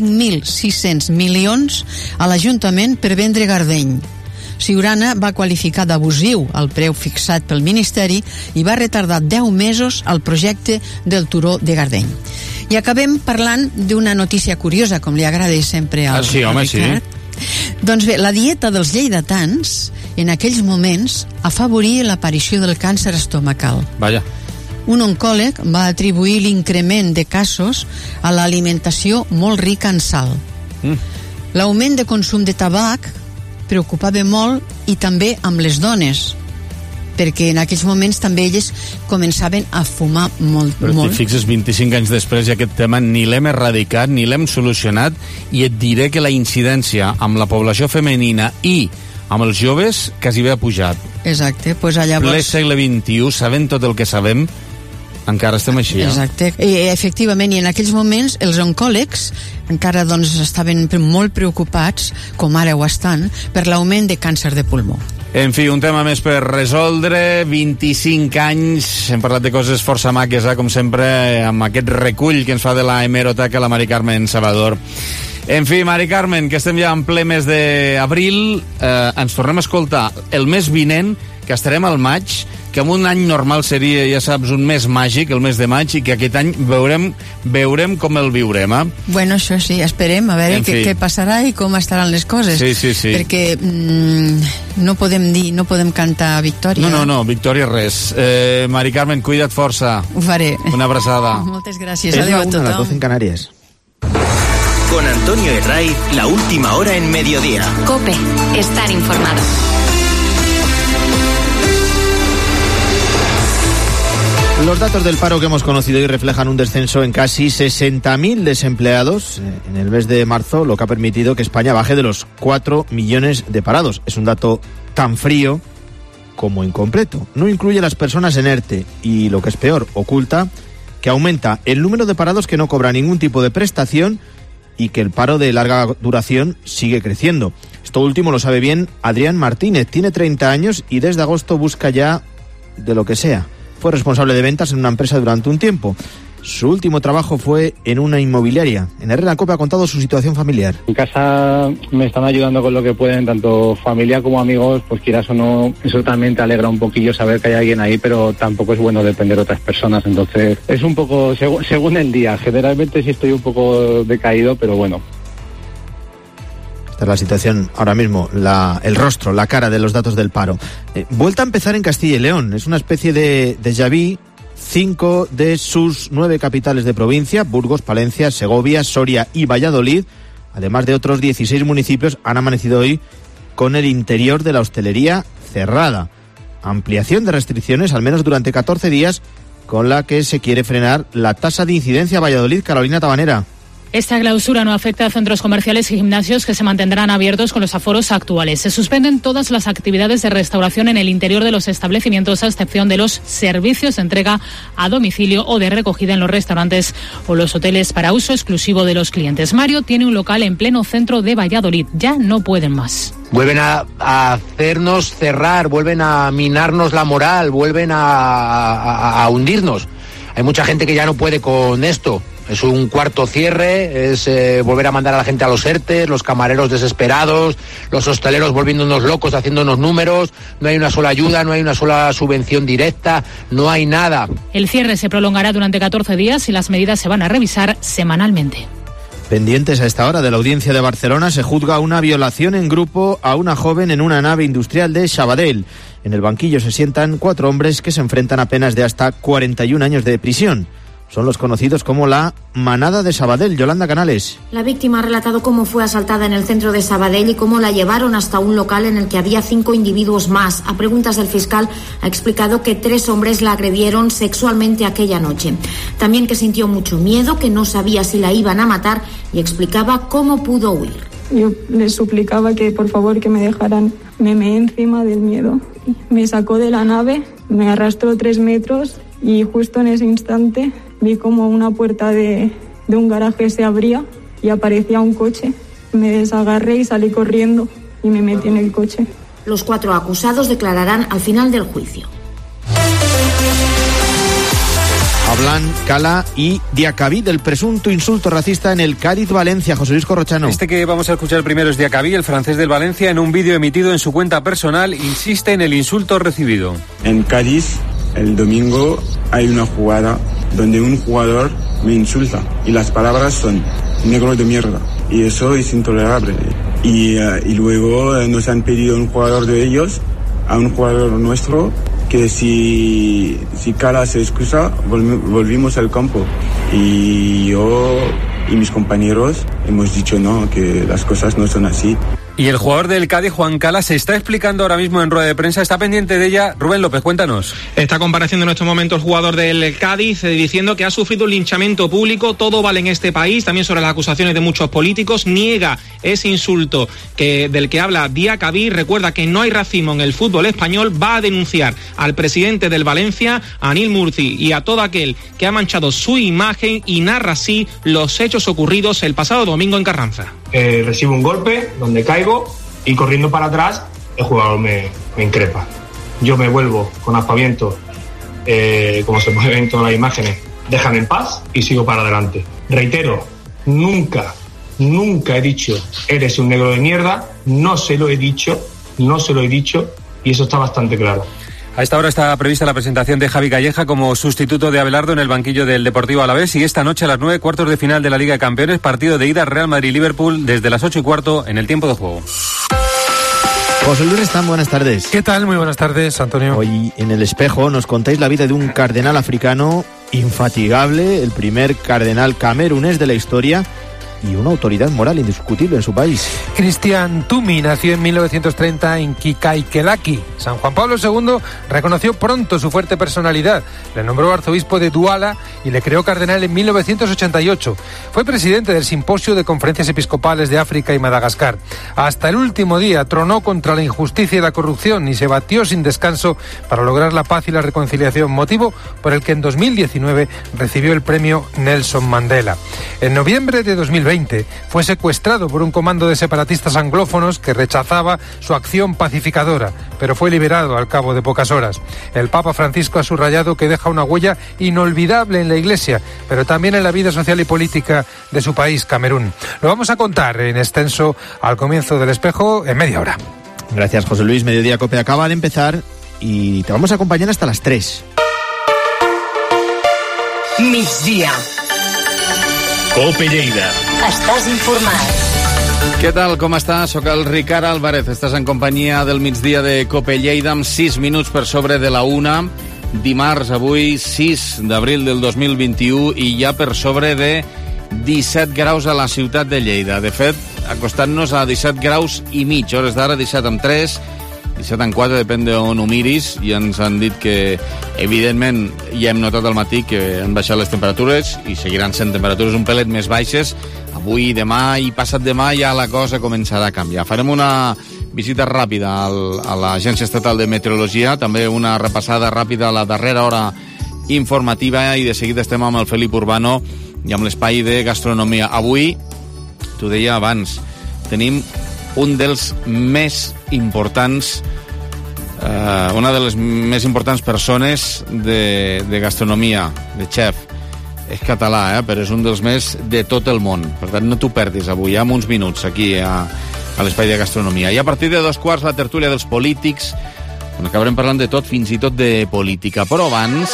5.600 milions a l'Ajuntament per vendre Gardeny. Siurana va qualificar d'abusiu el preu fixat pel Ministeri i va retardar 10 mesos el projecte del turó de Gardeny. I acabem parlant d'una notícia curiosa, com li agrada sempre al Ricard. Doncs bé, la dieta dels lleidatans en aquells moments afavoria l'aparició del càncer estomacal. Vaja. Un oncòleg va atribuir l'increment de casos a l'alimentació molt rica en sal. L'augment de consum de tabac preocupava molt, i també amb les dones, perquè en aquells moments també elles començaven a fumar molt. Però t'hi fixes, 25 anys després, i aquest tema ni l'hem erradicat ni l'hem solucionat, i et diré que la incidència amb la població femenina i amb els joves quasi bé ha pujat. Exacte, pues llavors... Ple segle XXI, sabent tot el que sabem, encara estem així, Exacte, efectivament, i en aquells moments els oncòlegs encara doncs estaven molt preocupats, com ara ho estan, per l'augment de càncer de pulmó. En fi, un tema més per resoldre, 25 anys, hem parlat de coses força maques, com sempre, amb aquest recull que ens fa de la hemeroteca la Mari Carmen Salvador. En fi, Mari Carmen, que estem ja en ple mes d'abril, ens tornem a escoltar el mes vinent, que estarem al maig, que en un any normal seria, ja saps, un mes màgic, el mes de maig, i que aquest any veurem com el viurem, Bueno, això sí, esperem a veure què passarà i com estaran les coses. Sí. Perquè no podem dir, no podem cantar victòria. No, victòria res. Mari Carmen, cuida't força. Ho faré. Una abraçada. Moltes gràcies. Adéu a tothom. A las 12 en Canarias. Con Antonio Herray, la última hora en mediodía. COPE, estar informado. Los datos del paro que hemos conocido hoy reflejan un descenso en casi 60.000 desempleados en el mes de marzo, lo que ha permitido que España baje de los 4 millones de parados. Es un dato tan frío como incompleto. No incluye a las personas en ERTE y, lo que es peor, oculta que aumenta el número de parados que no cobran ningún tipo de prestación y que el paro de larga duración sigue creciendo. Esto último lo sabe bien Adrián Martínez. Tiene 30 años y desde agosto busca ya de lo que sea. Fue responsable de ventas en una empresa durante un tiempo. Su último trabajo fue en una inmobiliaria. En Herrera Cope ha contado su situación familiar. En casa me están ayudando con lo que pueden, tanto familia como amigos, pues quieras o no, eso también te alegra un poquillo saber que hay alguien ahí, pero tampoco es bueno depender de otras personas. Entonces es un poco según el día. Generalmente sí estoy un poco decaído, pero bueno. Esta es la situación ahora mismo, el rostro, la cara de los datos del paro. Vuelta a empezar en Castilla y León. Es una especie de déjà vu. 5 de sus 9 capitales de provincia, Burgos, Palencia, Segovia, Soria y Valladolid, además de otros 16 municipios, han amanecido hoy con el interior de la hostelería cerrada. Ampliación de restricciones, al menos durante 14 días, con la que se quiere frenar la tasa de incidencia. Valladolid, Carolina Tabanera. Esta clausura no afecta a centros comerciales y gimnasios, que se mantendrán abiertos con los aforos actuales. Se suspenden todas las actividades de restauración en el interior de los establecimientos, a excepción de los servicios de entrega a domicilio o de recogida en los restaurantes o los hoteles para uso exclusivo de los clientes. Mario tiene un local en pleno centro de Valladolid. Ya no pueden más. Vuelven a hacernos cerrar, vuelven a minarnos la moral, vuelven a hundirnos. Hay mucha gente que ya no puede con esto. Es un cuarto cierre, es volver a mandar a la gente a los ERTE, los camareros desesperados, los hosteleros volviéndonos locos, haciéndonos números. No hay una sola ayuda, no hay una sola subvención directa, no hay nada. El cierre se prolongará durante 14 días y las medidas se van a revisar semanalmente. Pendientes a esta hora de la audiencia de Barcelona, se juzga una violación en grupo a una joven en una nave industrial de Sabadell. En el banquillo se sientan 4 hombres que se enfrentan a penas de hasta 41 años de prisión. Son los conocidos como la Manada de Sabadell. Yolanda Canales. La víctima ha relatado cómo fue asaltada en el centro de Sabadell y cómo la llevaron hasta un local en el que había 5 individuos más. A preguntas del fiscal ha explicado que 3 hombres la agredieron sexualmente aquella noche. También que sintió mucho miedo, que no sabía si la iban a matar y explicaba cómo pudo huir. Yo les suplicaba que por favor que me dejaran. Me meé encima del miedo. Me sacó de la nave, me arrastró 3 metros y justo en ese instante vi como una puerta de un garaje se abría y aparecía un coche. Me desagarré y salí corriendo y me metí en el coche. Los 4 acusados declararán al final del juicio. Hablan Cala y Diacabí del presunto insulto racista en el Cádiz-Valencia. José Luis Corrochano. Este que vamos a escuchar primero es Diacabí, el francés del Valencia. En un vídeo emitido en su cuenta personal, insiste en el insulto recibido. En Cádiz, el domingo, hay una jugada donde un jugador me insulta y las palabras son negro de mierda y eso es intolerable. Y luego nos han pedido a un jugador de ellos, a un jugador nuestro, que si Cala se excusa, volvimos al campo. Y yo y mis compañeros hemos dicho no, que las cosas no son así. Y el jugador del Cádiz, Juan Cala, se está explicando ahora mismo en rueda de prensa, está pendiente de ella. Rubén López, cuéntanos. Está compareciendo en estos momentos el jugador del Cádiz diciendo que ha sufrido un linchamiento público, todo vale en este país, también sobre las acusaciones de muchos políticos, niega ese insulto del que habla Diacabí, recuerda que no hay racismo en el fútbol español, va a denunciar al presidente del Valencia, a Anil Murci, y a todo aquel que ha manchado su imagen, y narra así los hechos ocurridos el pasado domingo en Carranza. Recibo un golpe donde caigo y corriendo para atrás el jugador me increpa. Yo me vuelvo con aspaviento, como se puede ver en todas las imágenes, déjame en paz y sigo para adelante. Reitero, nunca he dicho eres un negro de mierda, no se lo he dicho y eso está bastante claro. A esta hora está prevista la presentación de Javi Calleja como sustituto de Abelardo en el banquillo del Deportivo Alavés, y esta noche a las 9, cuartos de final de la Liga de Campeones, partido de ida Real Madrid-Liverpool desde las 8:15 en el tiempo de juego. José Luis Restán, buenas tardes. ¿Qué tal? Muy buenas tardes, Antonio. Hoy en El Espejo nos contáis la vida de un cardenal africano infatigable, el primer cardenal camerunés de la historia y una autoridad moral indiscutible en su país. Christian Tumi nació en 1930 en Kikaikelaki. San Juan Pablo II reconoció pronto su fuerte personalidad, le nombró arzobispo de Duala y le creó cardenal en 1988. Fue presidente del Simposio de Conferencias Episcopales de África y Madagascar. Hasta el último día tronó contra la injusticia y la corrupción y se batió sin descanso para lograr la paz y la reconciliación, motivo por el que en 2019 recibió el premio Nelson Mandela. En noviembre de 2020 fue secuestrado por un comando de separatistas anglófonos que rechazaba su acción pacificadora, pero fue liberado al cabo de pocas horas. El Papa Francisco ha subrayado que deja una huella inolvidable en la Iglesia, pero también en la vida social y política de su país, Camerún. Lo vamos a contar en extenso al comienzo del Espejo en media hora. Gracias, José Luis. Mediodía Cope acaba de empezar y te vamos a acompañar hasta las 3. Migdia. Cope Lleida. Estàs informat. Què tal, com està? Soc el Ricard Álvarez. Estàs en companyia del migdia de Cope Lleida amb 6 minuts per sobre de la 1. Dimarts, avui, 6 d'abril del 2021, i ja per sobre de 17 graus a la ciutat de Lleida. De fet, acostant-nos a 17 graus i mig. Hores d'ara, 17,3, 17,4, depèn d'on ho miris, i ens han dit que, evidentment, ja hem notat al matí que han baixat les temperatures i seguiran sent temperatures un pelet més baixes. Avui, demà i passat demà ja la cosa començarà a canviar. Farem una visita ràpida a l'Agència Estatal de Meteorologia, també una repassada ràpida a la darrera hora informativa, i de seguida estem amb el Felip Urbano i amb l'espai de gastronomia. Avui, t'ho deia abans, tenim un dels més importants, una de les més importants persones de gastronomia, de xef. És català, però és un dels més de tot el món. Per tant, no t'ho perdis avui, amb uns minuts, aquí a l'espai de gastronomia. I a partir de 2:15, la tertúlia dels polítics, on acabarem parlant de tot, fins i tot de política. Però abans...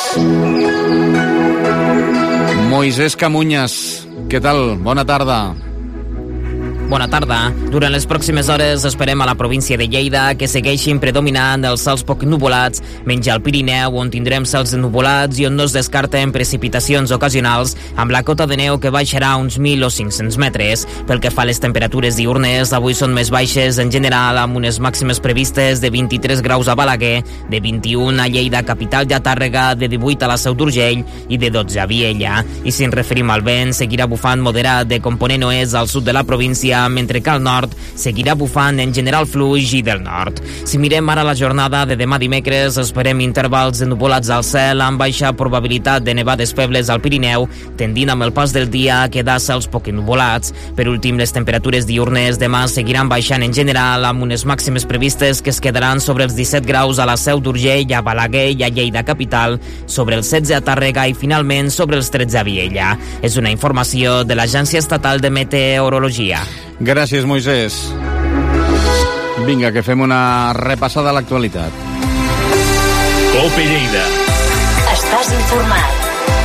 Moisés Camuñas, què tal? Bona tarda. Bona tarda. Durant les pròximes hores esperem a la província de Lleida que segueixin predominant els cels poc nuvolats, menys al Pirineu, on tindrem cels nuvolats i on no es descarten precipitacions ocasionals, amb la cota de neu que baixarà uns 1.000 o 500 metres. Pel que fa a les temperatures diurnes, avui són més baixes en general, amb unes màximes previstes de 23 graus a Balaguer, de 21 a Lleida capital i a Tàrrega, de 18 a la Seu d'Urgell i de 12 a Viella. I si ens referim al vent, seguirà bufant moderat de component oest al sud de la província, mentre que al nord seguirà bufant en general fluix i del nord. Si mirem ara la jornada de demà dimecres, esperem intervals de nuvolats al cel amb baixa probabilitat de nevades febles al Pirineu, tendint amb el pas del dia a quedar cels poc nuvolats. Per últim, les temperatures diurnes demà seguiran baixant en general, amb unes màximes previstes que es quedaran sobre els 17 graus a la Seu d'Urgell, a Balaguer i a Lleida capital, sobre els 16 a Tàrrega i finalment sobre els 13 a Viella. És una informació de l'Agència Estatal de Meteorologia. Gràcies, Moisés. Vinga, que fem una repassada a l'actualitat. Cope Lleida. Estàs informat.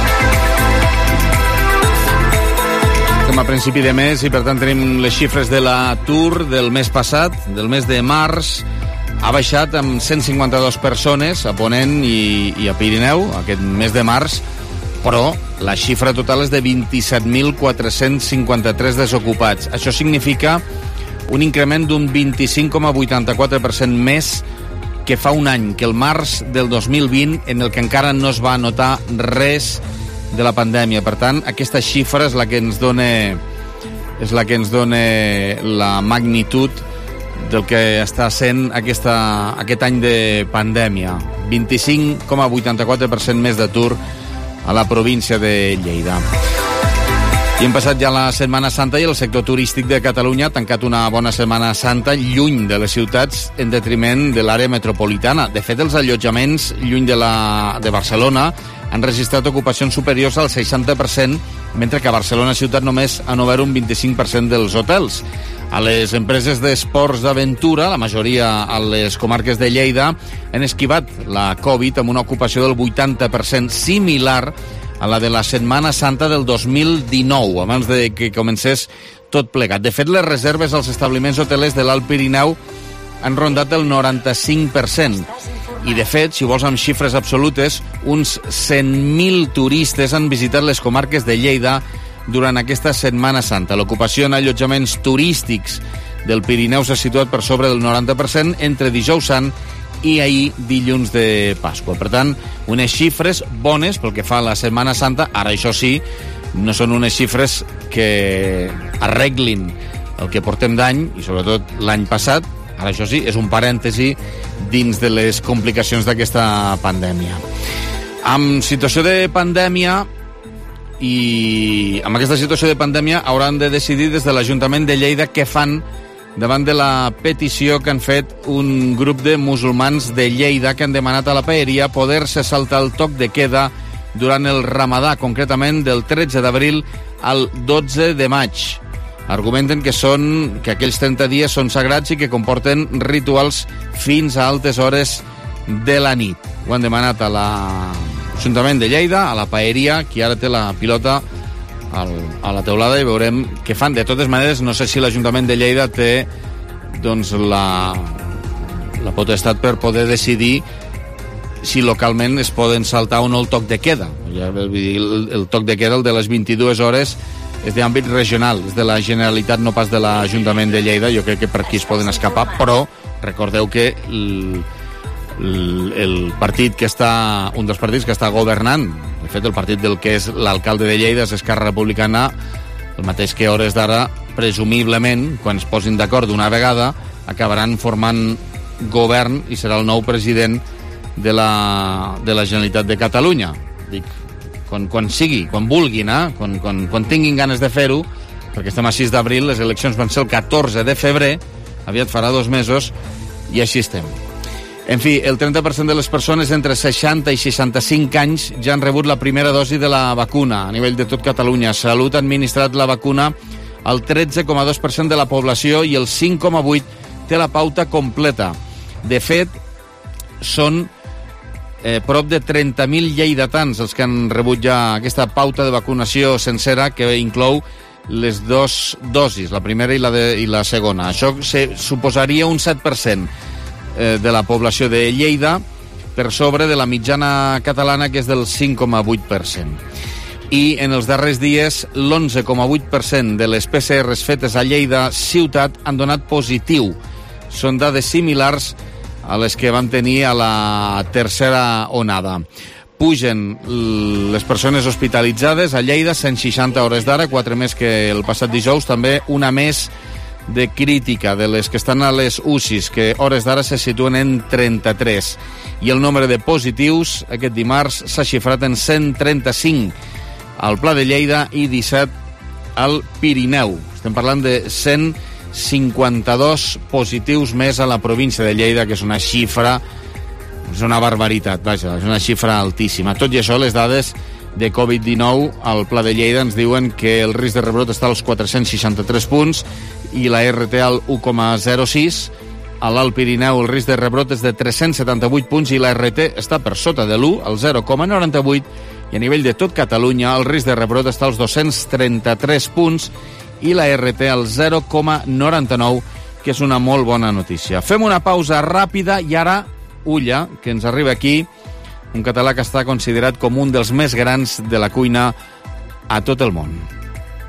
Estem a principi de mes i, per tant, tenim les xifres de l'atur del mes passat, del mes de març. Ha baixat amb 152 persones a Ponent i a Pirineu, aquest mes de març, però la xifra total és de 27.453 desocupats. Això significa un increment d'un 25,84% més que fa un any, que el març del 2020, en el que encara no es va notar res de la pandèmia. Per tant, aquesta xifra és la que ens dona la magnitud del que està sent aquest any de pandèmia. 25,84% més d'atur a la província de Lleida. I hem passat ja la Setmana Santa i el sector turístic de Catalunya ha tancat una bona Setmana Santa lluny de les ciutats en detriment de l'àrea metropolitana. De fet, els allotjaments lluny de Barcelona han registrat ocupacions superiors al 60%, mentre que a Barcelona ciutat només han obert un 25% dels hotels. A les empreses d'esports d'aventura, la majoria a les comarques de Lleida, han esquivat la Covid amb una ocupació del 80%, similar a la de la Setmana Santa del 2019, abans de que comencés tot plegat. De fet, les reserves als establiments hotelers de l'Alt Pirineu han rondat el 95%. I, de fet, si vols amb xifres absolutes, uns 100.000 turistes han visitat les comarques de Lleida durant aquesta Setmana Santa. L'ocupació en allotjaments turístics del Pirineu s'ha situat per sobre del 90% entre dijous sant i ahir dilluns de Pasqua. Per tant, unes xifres bones pel que fa a la Setmana Santa. Ara, això sí, no són unes xifres que arreglin el que portem d'any, i sobretot l'any passat. Ara, això sí, és un parèntesi dins de les complicacions d'aquesta pandèmia. Amb situació de pandèmia i amb aquesta situació de pandèmia hauran de decidir des de l'Ajuntament de Lleida què fan davant de la petició que han fet un grup de musulmans de Lleida que han demanat a la paeria poder-se saltar el toc de queda durant el Ramadà, concretament del 13 d'abril al 12 de maig. Argumenten que aquells 30 dies són sagrats i que comporten rituals fins a altes hores de la nit. Ho han demanat a l'Ajuntament de Lleida, a la paeria, qui ara té la pilota a la teulada, i veurem què fan. De totes maneres, no sé si l'Ajuntament de Lleida té la potestat per poder decidir si localment es poden saltar o no el toc de queda. El toc de queda, el de les 22 hores, és d'àmbit regional, és de la Generalitat, no pas de l'Ajuntament de Lleida. Jo crec que per aquí es poden escapar, però recordeu que el partit que està, un dels partits que està governant, de fet el partit del que és l'alcalde de Lleida és Esquerra Republicana, el mateix que a hores d'ara, presumiblement, quan es posin d'acord d'una vegada, acabaran formant govern i serà el nou president de la Generalitat de Catalunya. Dic, quan sigui, quan vulguin, quan tinguin ganes de fer-ho, perquè estem a 6 d'abril, les eleccions van ser el 14 de febrer, aviat farà 2 mesos, i així estem. En fi, el 30% de les persones entre 60 i 65 anys ja han rebut la primera dosi de la vacuna a nivell de tot Catalunya. Salut ha administrat la vacuna al 13,2% de la població i el 5,8% té la pauta completa. De fet, són prop de 30.000 lleidatans els que han rebut ja aquesta pauta de vacunació sencera, que inclou les 2 dosis, la primera i la segona. Això suposaria un 7% de la població de Lleida, per sobre de la mitjana catalana, que és del 5,8%. I en els darrers dies, l'11,8% de les PCRs fetes a Lleida ciutat han donat positiu. Són dades similars a les que vam tenir a la tercera onada. Pugen les persones hospitalitzades a Lleida, 160 hores d'ara, 4 més que el passat dijous, també una més de crítica, de les que estan a les UCIs, que hores d'ara se situen en 33. I el nombre de positius aquest dimarts s'ha xifrat en 135 al Pla de Lleida i 17 al Pirineu. Estem parlant de 152 positius més a la província de Lleida, que és una xifra, és una barbaritat, vaja, és una xifra altíssima. Tot i això, les dades de Covid-19 al Pla de Lleida ens diuen que el risc de rebrot està als 463 punts i la RT al 1,06. A l'Alt Pirineu el risc de rebrot és de 378 punts i la RT està per sota de l'1, al 0,98, i a nivell de tot Catalunya el risc de rebrot està als 233 punts i la RT al 0,99, que és una molt bona notícia. Fem una pausa ràpida i ara, ulla, que ens arriba aquí un català que està considerat com un dels més grans de la cuina a tot el món.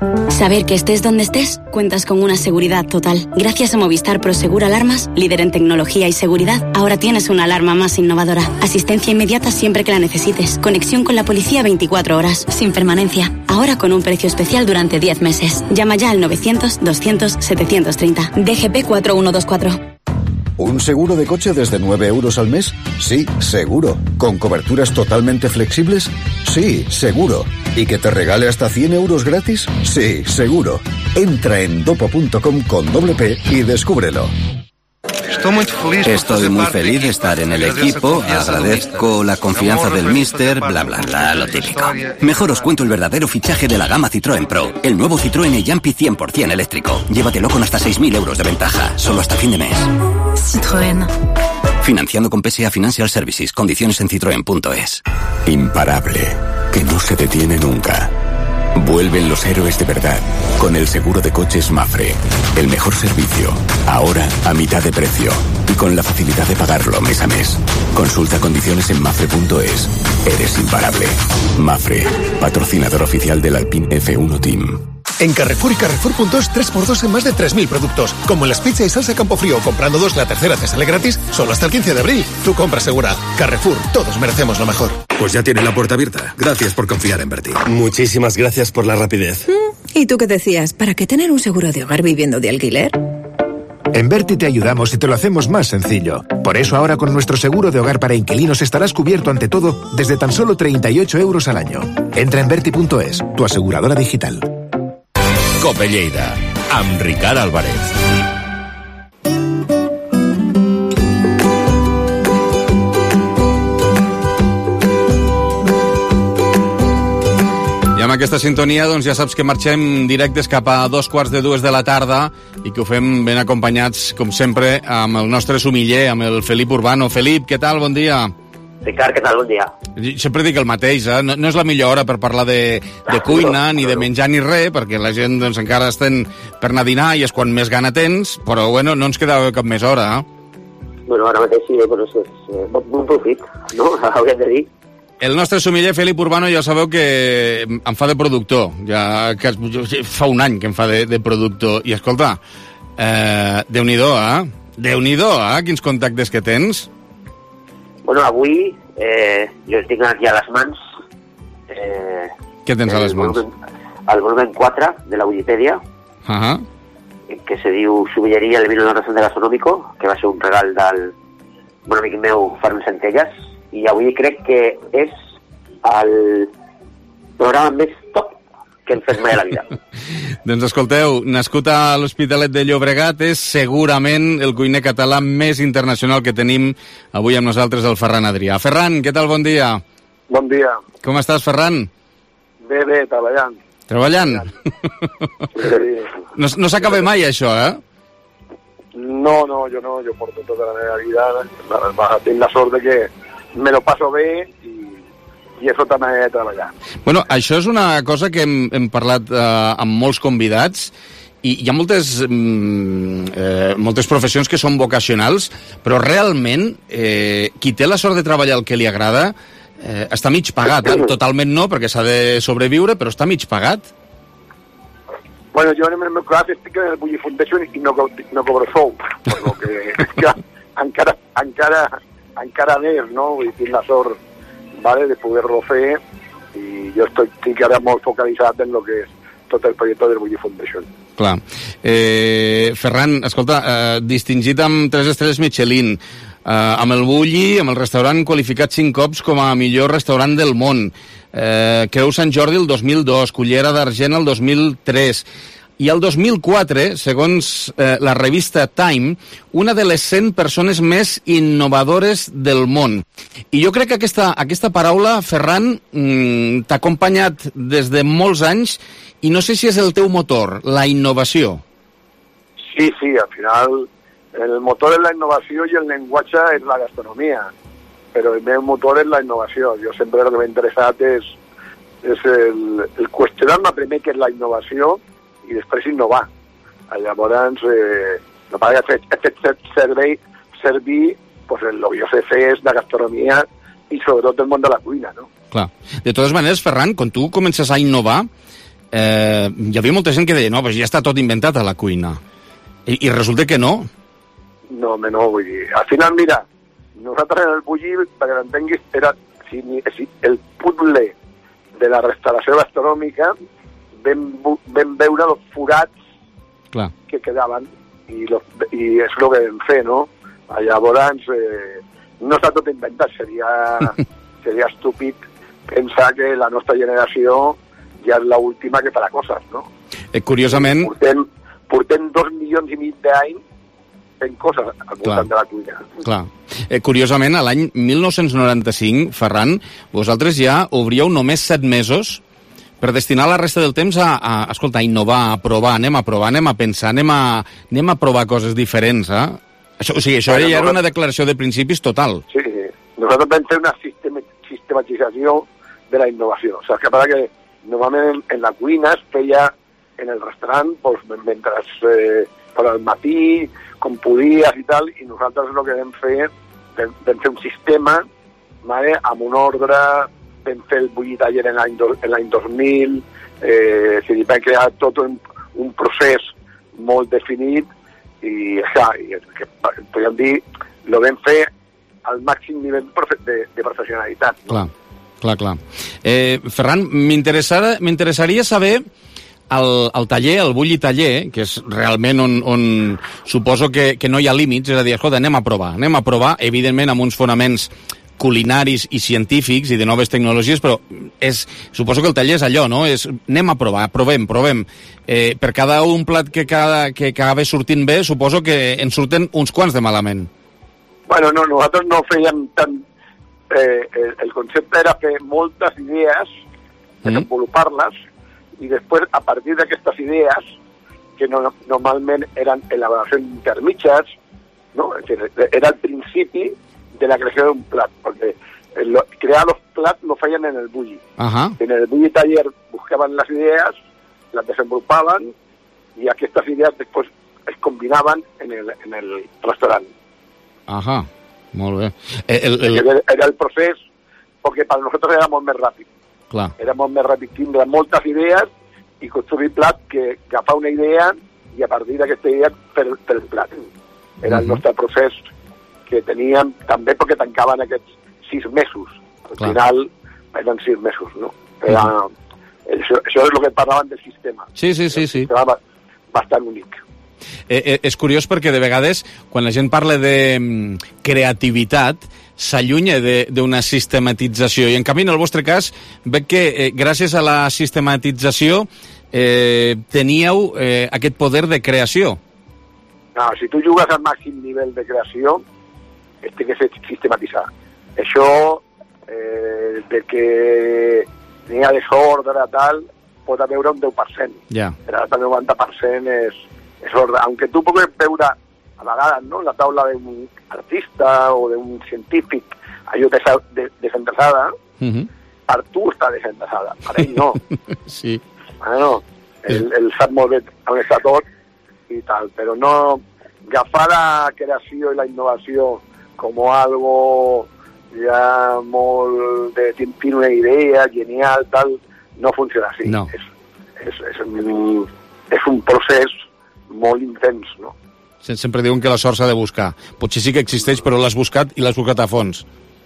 Saber que estés donde estés, cuentas con una seguridad total. Gracias a Movistar Prosegur Alarmas, líder en tecnología y seguridad, ahora tienes una alarma más innovadora. Asistencia inmediata siempre que la necesites. Conexión con la policía 24 horas, sin permanencia. Ahora con un precio especial durante 10 meses. Llama ya al 900-200-730. DGP 4124. ¿Un seguro de coche desde 9 euros al mes? Sí, seguro. ¿Con coberturas totalmente flexibles? Sí, seguro. ¿Y que te regale hasta 100 euros gratis? Sí, seguro. Entra en dopo.com con doble P y descúbrelo. Estoy muy feliz de estar en el equipo, agradezco la confianza del míster, bla bla bla, lo típico. Mejor os cuento el verdadero fichaje de la gama Citroën Pro, el nuevo Citroën e-Jumpy 100% eléctrico. Llévatelo con hasta 6.000 euros de ventaja, solo hasta fin de mes. Citroën. Financiando con PSA Financial Services, condiciones en citroen.es. Imparable, que no se detiene nunca. Vuelven los héroes de verdad con el seguro de coches Mapfre. El mejor servicio, ahora a mitad de precio y con la facilidad de pagarlo mes a mes. Consulta condiciones en mapfre.es. Eres imparable. Mapfre, patrocinador oficial del Alpine F1 Team. En Carrefour y Carrefour.es 3x2 en más de 3.000 productos. Como en las pizza y salsa Campofrío. Comprando 2, la tercera te sale gratis solo hasta el 15 de abril. Tu compra segura. Carrefour, todos merecemos lo mejor. Pues ya tiene la puerta abierta. Gracias por confiar en Berti. Muchísimas gracias por la rapidez. ¿Y tú qué decías? ¿Para qué tener un seguro de hogar viviendo de alquiler? En Berti te ayudamos y te lo hacemos más sencillo. Por eso ahora con nuestro seguro de hogar para inquilinos estarás cubierto ante todo desde tan solo 38 euros al año. Entra en Berti.es, tu aseguradora digital. Cope Lleida, amb Ricard Álvarez. I amb aquesta sintonia doncs ja saps que marxem directes cap a 2:15 de la tarda i que ho fem ben acompanyats, com sempre, amb el nostre sumiller, amb el Felip Urbano. Felip, què tal? Bon dia. Ricard, què tal? Bon dia. Sempre dic el mateix, no és la millor hora per parlar de cuina, ni de menjar ni res, perquè la gent doncs, encara estem per anar a dinar i és quan més gana tens, però bueno, no ens quedava cap més hora. Bueno, ara mateix sí, però és bon profit, no? Hauríem de dir. El nostre sumiller, Felip Urbano, ja sabeu que em fa de productor, ja que fa un any que em fa de productor, i escolta, Déu-n'hi-do, Déu-n'hi-do, quins contactes que tens. Bueno, avui jo tinc aquí a les mans... Què tens a les mans? El volumen 4 de la Wikipedia, que se diu Sumilleria, el vino del restaurante gastronómico, que va ser un regal del bon amic meu, Ferran Centelles, i avui crec que és el programa més top que hem fet mai a la vida. Doncs escolteu, nascut a l'Hospitalet de Llobregat, és segurament el cuiner català més internacional que tenim avui amb nosaltres, el Ferran Adrià. Ferran, què tal? Bon dia. Bon dia. Com estàs, Ferran? Bé, treballant. Treballant? Sí. No s'acaba mai, això, No, jo no. Jo porto tota la meva vida. Tinc la sort de que me lo paso bé i és tota manera de treballar. Bueno, això és una cosa que hem parlat amb molts convidats i hi ha moltes professions que són vocacionals, però realment qui té la sort de treballar el que li agrada està mig pagat. Totalment no, perquè s'ha de sobreviure, però està mig pagat. Bueno, jo en el meu cas estic en el Bulli Foundation i no cobro sou, per lo que encara més, no? I tinc la sort, ¿vale?, de poder-lo fer i jo estic ara molt focalitzat en lo que és tot el projecte del Bulli Foundation. Clar. Ferran, escolta, distingit amb 3 estrelles Michelin, amb el Bulli, amb el restaurant qualificat 5 cops com a millor restaurant del món, Creu Sant Jordi el 2002, Cullera d'Argent el 2003, i el 2004, segons la revista Time, una de les 100 persones més innovadores del món. I jo crec que aquesta paraula, Ferran, t'ha acompanyat des de molts anys i no sé si és el teu motor, la innovació. Sí, al final el motor és la innovació i el llenguatge és la gastronomia, però el meu motor és la innovació. Jo sempre el que m'ha interessat és el qüestionar-me primer què és la innovació i després innovar. Llavors, no passa que he fet servir pues, el que jo sé fer és la gastronomia i sobretot el món de la cuina, no? Clar. De totes maneres, Ferran, quan tu comences a innovar, hi havia molta gent que deia, no, pues ja està tot inventat a la cuina. I resulta que no. No, vull dir, al final, mira, nosaltres en el bulli, perquè l'entenguis, era el puzzle de la restauració gastronòmica, vam veure els forats que quedaven i és el que vam fer, no? Llavors, no està tot inventat, seria estúpid pensar que la nostra generació ja és l'última que farà coses, no? Curiosament... Portem 2 milions i mig d'anys fent coses al voltant de la cuina. Clar. Curiosament, a l'any 1995, Ferran, vosaltres ja obríeu només 7 mesos per destinar la resta del temps a innovar, a provar, anem a pensar, anem a provar coses diferents, eh? Això ja era una declaració de principis total. Sí. Nosaltres vam fer una sistematització de la innovació. O sigui, que passa que normalment en la cuina es feia en el restaurant, pues, mentre per al matí, com podies i tal, i nosaltres el que vam fer un sistema, vale, amb un ordre, vam fer el bulli taller en l'any 2000, vam crear tot un procés molt definit, i podríem dir, lo vam fer al màxim nivell de professionalitat. No? Clar. Ferran, m'interessaria saber el taller, el bulli taller, que és realment on suposo que no hi ha límits, és a dir, escolta, anem a provar, evidentment amb uns fonaments culinaris i científics i de noves tecnologies, però suposo que el taller és allò, no? Anem a provar, provem. Per cada un plat que acaba sortint bé, suposo que en surten uns quants de malament. Bueno, no, nosaltres no fèiem tant... el concepte era fer moltes idees, desenvolupar-les, i després, a partir d'aquestes idees, que normalment eren elaboracions intermitges, no? Era el principi de la creació d'un plat, perquè crear els plats lo feien en el bulli. En el bulli taller buscaven les idees, les desenvolupaven, i aquestes idees després es combinaven en el restaurant. Molt bé. Era el procés, perquè per nosaltres era molt més ràpid. Clar. Era molt més ràpid tindre moltes idees i construir plat que agafar una idea i a partir d'aquesta idea fer el plat. Era el nostre procés que teníem també perquè tancaven aquests 6 mesos. Al final eren 6 mesos, no? Això és el que parlaven del sistema. Sí. Un sistema bastant únic. És curiós perquè de vegades quan la gent parla de creativitat s'allunya d'una sistematització i en canvi en el vostre cas veig que gràcies a la sistematització teníeu aquest poder de creació. No, si tu jugues al màxim nivell de creació té que ser sistematitzat. Això de que n'hi ha desordre tal pot haver un 10%. Però el 90% és ordre. Aunque tu pugues veure a vegades, no?, la taula d'un artista o d'un científic allò desentrasada, per tu està desentrasada, per ell no. Sí. Bueno, ell sap molt bé on està tot i tal, però no agafar la creació i la innovació com algo ja molt de tenir una idea genial, tal, no funciona així. No. És un procés molt intens, no? Sempre diuen que la sort s'ha de buscar. Potser sí que existeix, però l'has buscat i l'has buscat a fons.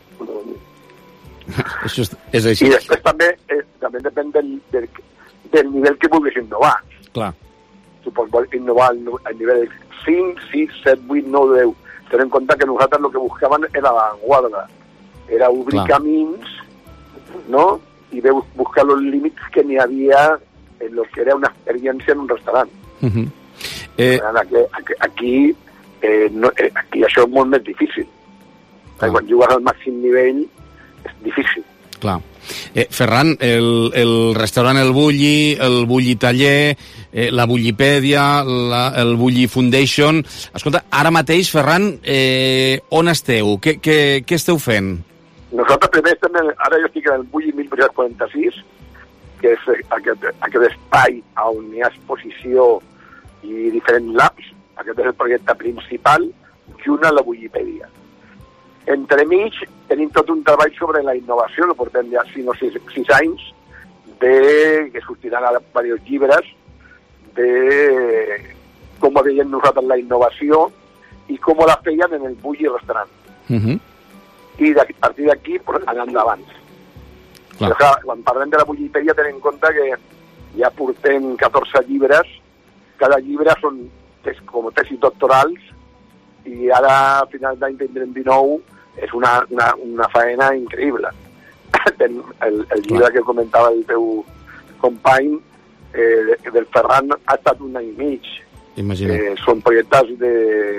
Això és així. I després també depèn del nivell que vulguis innovar. Clar. Tu pots innovar al nivell 5, 6, 7, 8, 9, 10. Ten en compte que nosaltres el que buscàvem era l'avantguarda. Era obrir camins, no?, i buscar els límits que n'hi havia en el que era una experiència en un restaurant. Aquí això és molt més difícil. Quan jugues al màxim nivell és difícil. Clar. Ferran, el restaurant El Bulli, el Bulli Taller, la Bullipèdia, el Bulli Foundation... Escolta, ara mateix, Ferran, on esteu? Què esteu fent? Nosaltres primer estem, ara jo estic en el Bulli 1846, que és aquest espai on hi ha exposició i diferents labs. Aquest és el projecte principal, junt a la Bullipèdia. Entremig tenim tot un treball sobre la innovació, que portem ja 5 o 6 anys, que sortiran diversos llibres de com veiem nosaltres la innovació i com la feien en el Bulli restaurant. I a partir d'aquí pues, anar endavant. Però clar, quan parlem de la Bullipedia tenim en compte que ja portem 14 llibres, cada llibre són com tesis doctorals i ara a final d'any tindrem 19, és una faena increïble. El llibre que comentava el teu company del Ferran ha estat un any i mig. Són projectes de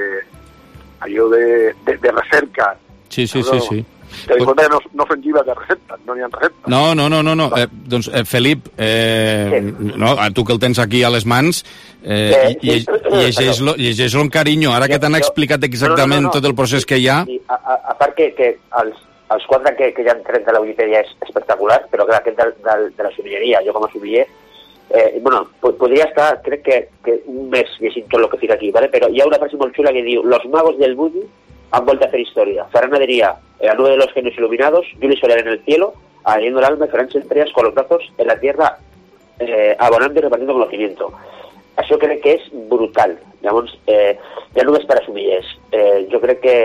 recerca. Sí. Ten en compte que no són llibres de receptes, no n'hi ha receptes. No. Doncs, Felip, tu que el tens aquí a les mans, llegeix-lo amb carinyo. Ara que t'han explicat exactament tot el procés que hi ha... A part que els 4 que hi ha tret de la Wikipedia és espectacular, però clar, aquest de la sommelleria, jo com a sommelier, podria estar, crec que un mes llegint tot el que fica aquí, ¿vale? Però hi ha una frase molt xula que diu: los magos del Bulli han vuelto a hacer historia. Ferran diría, la nube de los genios iluminados, Juli Soler en el cielo, abriendo el alma, Ferran Centellas con los brazos en la tierra, abonando y repartiendo conocimiento. Això crec que és brutal. Llavors, ja només per assumir jo crec que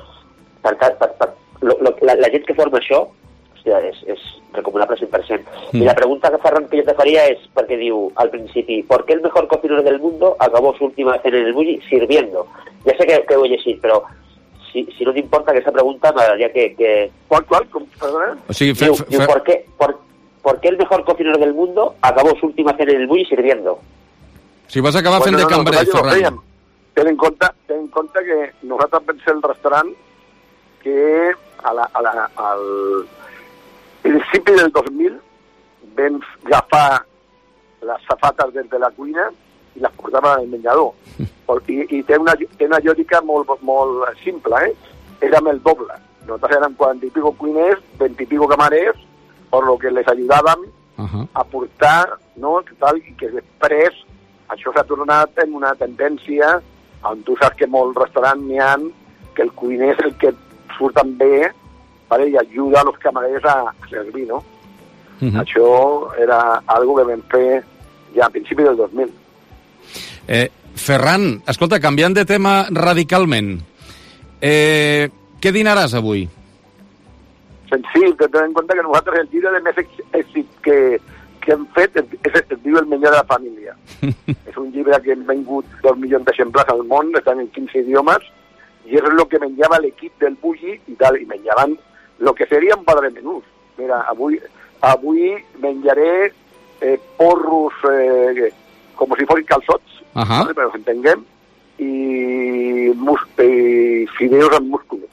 la gent que forma això, hòstia, és recomendable 100%. Y la pregunta que Ferran que yo te faría es, porque diu al principi, ¿por qué el mejor cocinero del mundo acabó su última cena en el Bulli sirviendo? Ya sé que ho he llegit, però si no t'importa aquesta pregunta, m'agradaria que... ¿Cuál? Perdona. O sigui, diu, ¿por qué el mejor cocinero del mundo acabó su última cena en el Bulli sirviendo? Si vas acabar fent de cambrer, Ferran. Ten en compte que nosaltres pensem el restaurant que al principi del 2000 vam agafar les safates des de la cuina i les portàvem al menjador. I té una lògica molt simple, Érem el doble. Nosaltres érem 40 i pico cuiners, 20 i pico camarers, per lo que les ajudàvem a portar, no? Tal, i que després això s'ha tornat en una tendència on tu saps que molts restaurants n'hi ha que el cuiner és el que surten bé, ¿vale? I ajuda a los camarers a servir, no? Això era algo que vam fer ja a principi del 2000. Ferran, escolta, canviant de tema radicalment, què dinaràs avui? Senzill, que ten en compte que nosaltres el llibre de més èxit que hem fet es diu El menjar de la família. És un llibre que hem vengut 2 milions d'exemplars al món, estan en 15 idiomes, i és el que menjava l'equip del Bulli i tal, i menjaven el que seria un padre menús. Mira, avui menjaré porros com si fossin calçots, ¿vale? Però ens entenguem, i fideus amb músculos.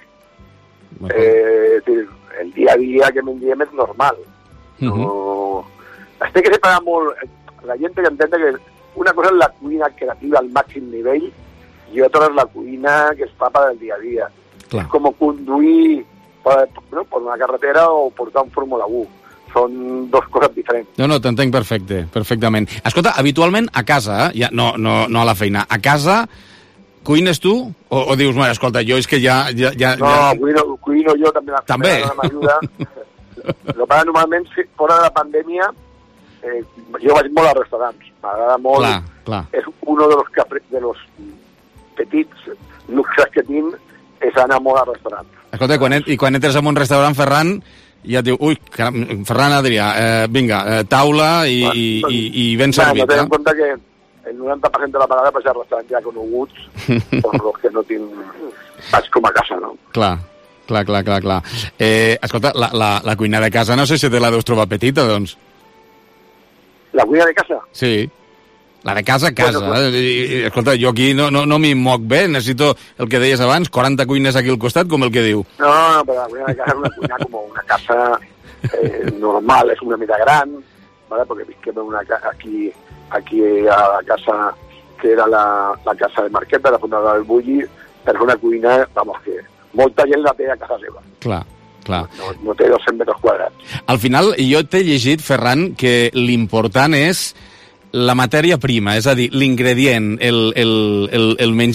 El dia a dia que mengem és normal. Es té que separar molt. La gent que entén que una cosa és la cuina creativa al màxim nivell i otra és la cuina que es fa per al dia a dia. És com conduir per una carretera o portar un Fórmula 1. Són dos coses diferents. No, t'entenc perfectament. Escolta, habitualment a casa, no a la feina, a casa cuines tu? O dius, escolta, jo és que ja... No, cuino jo també. També? M'ajuda. El que passa normalment, fora de la pandèmia, jo vaig molt a restaurants. M'agrada molt. Clar. És un de los petits luxes que tinc, és anar molt a restaurants. Escolta, quan entres en un restaurant, Ferran, ja et diu, Ferran Adrià, vinga, taula i ben servit. No ten en compte que el 90% de la vegada vaig a restaurants ja coneguts, per los que no tinc... Vaig com a casa, no? Clar. Escolta, la cuina de casa no sé si te la deus trobar petita, doncs. La cuina de casa? Sí. La de casa. Bueno, escolta, jo aquí no m'hi moc bé, necessito el que deies abans, 40 cuines aquí al costat, com el que diu. No, però la cuina de casa és una cuina com una casa normal, és una mica gran, ¿vale? Perquè visquem aquí a la casa que era la casa de Marqueta, la fundadora del Bulli, però és una cuina, vamos, que molta gent la té a casa seva. Clar. No té 200 metres quadrats. Al final, jo t'he llegit, Ferran, que l'important és la matèria prima, és a dir, l'ingredient, el menjar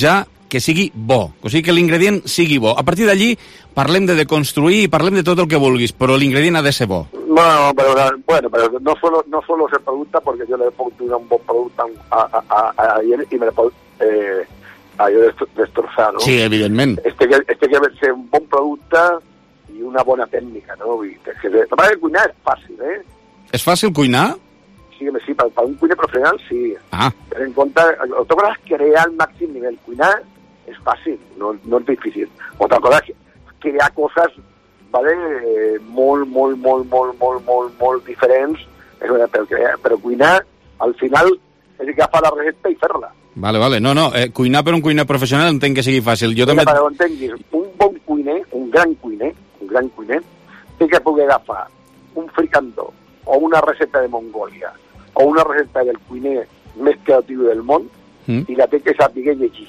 que sigui bo, o sigui que l'ingredient sigui bo. A partir d'allí parlem de deconstruir i parlem de tot el que vulguis, però l'ingredient ha de ser bo. Bueno, pero no solo se pregunta porque yo le puedo dar un buen producto a ayer y me le puedo destrozar, ¿no? Sí, evidentment. Este que ser un bon producte i una bona tècnica, no? La part de cuinar és fàcil, eh? És fàcil cuinar? Sí, per un cuiner professional, sí. Ten en compte, otra cosa es crear al màxim nivell. Cuinar és fàcil, no és difícil. Otra cosa es crear coses, ¿vale? molt diferents, però cuinar, al final, és agafar la recepta i fer-la. Vale. No, cuinar per un cuiner professional entenc que sigui fàcil. Jo també... Per entenguis, un bon cuiner, un gran cuiner, té que poder agafar un fricandó o una recepta de Mongòlia o una recepta del cuiner més creatiu del món i la té que saber llegir.